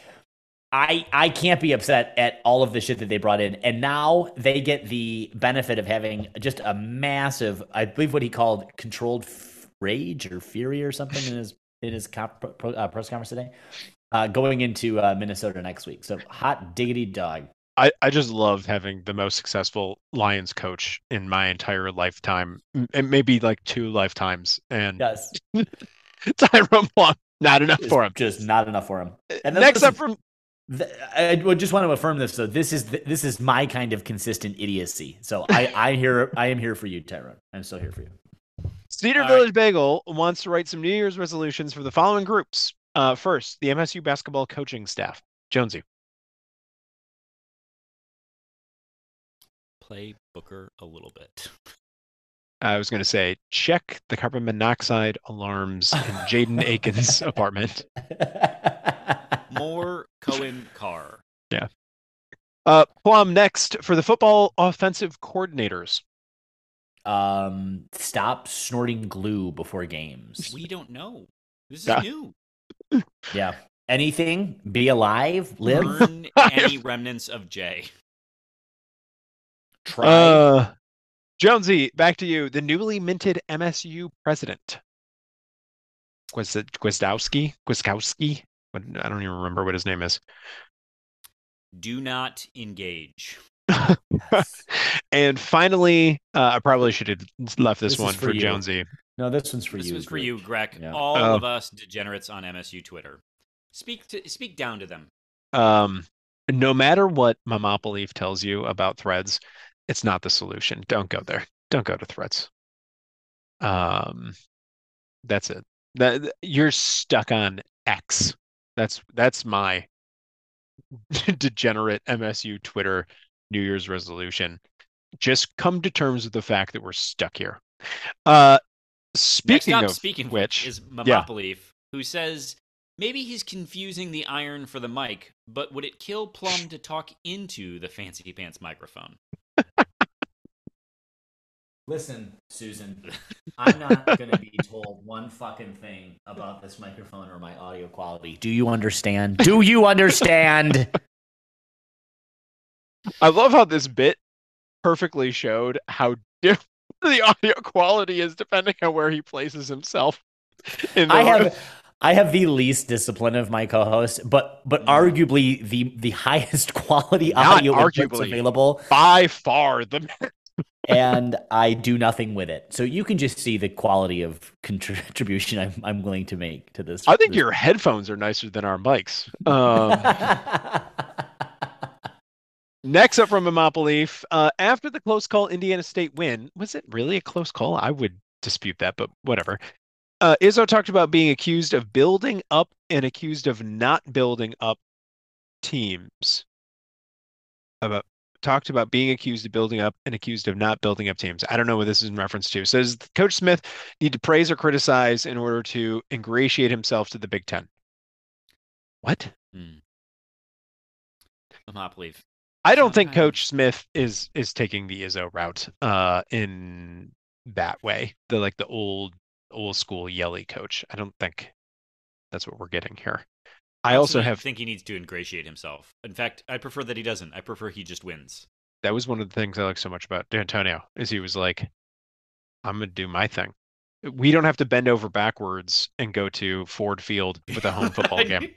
I I can't be upset at all of the shit that they brought in. And now they get the benefit of having just a massive, I believe what he called controlled f- rage or fury or something in his in his comp- pro, uh, press conference today, uh, going into uh, Minnesota next week. So hot diggity dog. I, I just love having the most successful Lions coach in my entire lifetime, m- and maybe like two lifetimes. And Yes, Tyrone Plum, not enough for him. just not enough for him. And then Next listen, up from th- I would just want to affirm this. So this is th- this is my kind of consistent idiocy. So I I hear I am here for you, Tyrone. I'm still here for you. Cedar All Village Bagel wants to write some New Year's resolutions for the following groups. Uh, first, the M S U basketball coaching staff. Jonesy. Play Booker a little bit. I was going to say, check the carbon monoxide alarms in Jaden Aiken's apartment. More Cohen Carr. Uh, Plum, next for the football offensive coordinators. um, stop snorting glue before games. We don't know. This is Yeah. new. Yeah. Anything? Be alive? Live? Burn any remnants of Jay. Try? Uh, Jonesy, back to you. The newly minted M S U president. Was it Gwizdowski? Gwizdowski? What- I don't even remember what his name is. Do not engage. Yes. And finally, uh, I probably should have left this, This is one for for, you. Jonesy. No, this one's for This you. was for Greg. you, Greg. Yeah. All Oh. of us degenerates on M S U Twitter. Speak to speak down to them. Um, no matter what Momopoly tells you about threads, it's not the solution. Don't go there. Don't go to threads. Um, that's it. That you're stuck on X. That's that's my degenerate M S U Twitter New Year's resolution. Just come to terms with the fact that we're stuck here. Uh, speaking Next up, of speaking of which, is yeah. Momopoly, who says maybe he's confusing the iron for the mic, but would it kill Plum to talk into the fancy pants microphone? Listen, Susan, I'm not going to be told one fucking thing about this microphone or my audio quality. Do you understand? Do you understand? I love how this bit perfectly showed how different the audio quality is depending on where he places himself. In the I room. have I have the least discipline of my co-host, but but arguably the the highest quality Not audio inputs arguably. available. by far the and I do nothing with it. So you can just see the quality of contribution I'm, I'm willing to make to this. I think this. your headphones are nicer than our mics. Um, next up from Maple Leaf, uh, after the close call Indiana State win, was it really a close call? I would dispute that, but whatever. Uh, Izzo talked about being accused of building up and accused of not building up teams. About talked about being accused of building up and accused of not building up teams. I don't know what this is in reference to. So does Coach Smith need to praise or criticize in order to ingratiate himself to the Big Ten? What? Hmm. I'm not believe. I don't think Sometimes- Coach Smith is is taking the Izzo route uh, in that way. The like the old old school yelly coach. I don't think that's what we're getting here. I also personally have think he needs to ingratiate himself. In fact, I prefer that he doesn't. I prefer he just wins. that was one of the things I like so much about D'Antonio is he was like, I'm gonna do my thing. We don't have to bend over backwards and go to Ford Field with a home football game.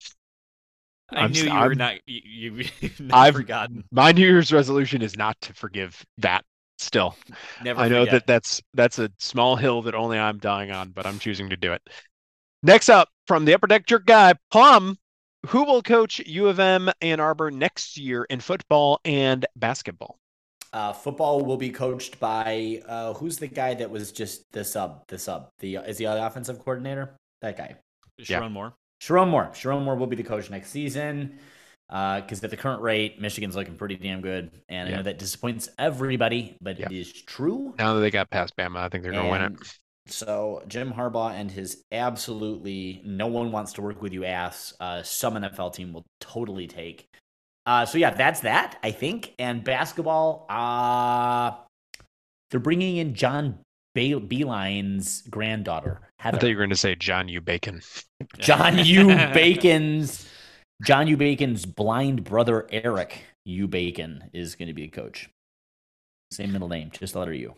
I I'm knew s- you were I'm- not. You, you, you've not I've forgotten. my New Year's resolution is not to forgive that. Still, Never. I know forget. that that's that's a small hill that only I'm dying on, but I'm choosing to do it. Next up, from the Upper Deck Jerk guy, Plum, who will coach U of M Ann Arbor next year in football and basketball? Uh, football will be coached by uh, who's the guy that was just the sub, the sub, the is the offensive coordinator? That guy, Sharon yeah. Moore. Sharon Moore. Sharon Moore will be the coach next season. Because uh, at the current rate, Michigan's looking pretty damn good, and Yeah. I know that disappoints everybody, but Yeah. it is true. Now that they got past Bama, I think they're going to win it. And so Jim Harbaugh and his absolutely no one wants to work with you ass. Uh, some N F L team will totally take. Uh, so yeah, that's that I think. And basketball, uh, they're bringing in John Be- Beeline's granddaughter, Heather. I thought you were going to say John U. Bacon. John U. Bacon's John U. Bacon's blind brother Eric U. Bacon is going to be the coach. Same middle name, just the letter U.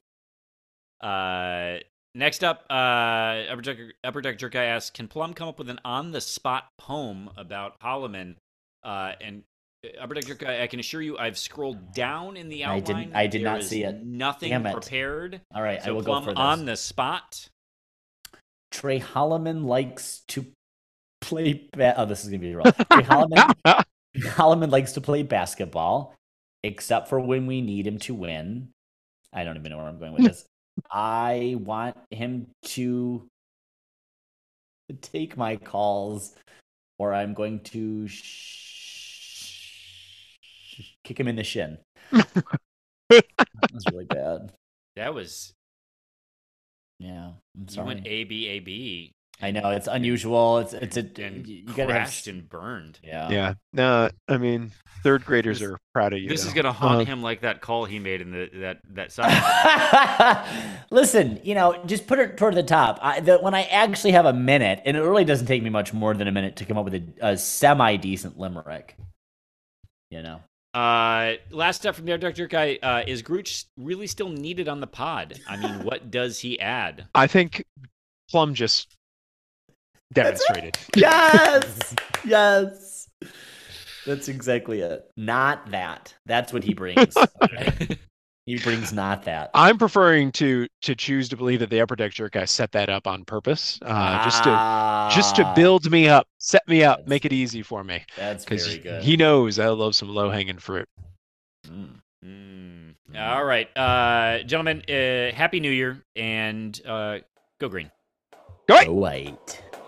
Uh, next up, uh, Upper Deck, Upper Deck Jerk guy asks, can Plum come up with an on-the-spot poem about Holloman? Uh, and Upper Deck Jerk guy, I can assure you, I've scrolled down in the I outline. didn't- I did There not is see it. Nothing Damn it. prepared. All right, So I will Plum go for this. on the spot. Trey Holloman likes to play. Ba- oh, this is gonna be rough. Trey Holloman, Holloman likes to play basketball, except for when we need him to win. I don't even know where I'm going with this. I want him to take my calls, or I'm going to sh- kick him in the shin. That's really bad. That was, Yeah, I'm you sorry. went A B A B. I know it's unusual. It's it's a And you gotta have crashed and burned. yeah. Yeah. No, I mean, third graders This- are proud of you. This though. is gonna haunt Uh, him like that call he made in the that that side. Listen, you know, just put it toward the top. I, the, when I actually have a minute, and it really doesn't take me much more than a minute to come up with a, a semi decent limerick. You know, Uh, last up from the Doctor guy, uh, is Grooch really still needed on the pod? I mean, what does he add? I think Plum just demonstrated. yes, yes, that's exactly it. Not that. That's what he brings. He brings not that. I'm preferring to to choose to believe that the Upper Deck Jerk guy set that up on purpose, uh, just to just to Ah, build me up, set me up, That's- make it easy for me, That's because very good. he knows I love some low hanging fruit. Mm. Mm. All right, uh, gentlemen, uh, happy New Year, and uh, go green. Go Go white.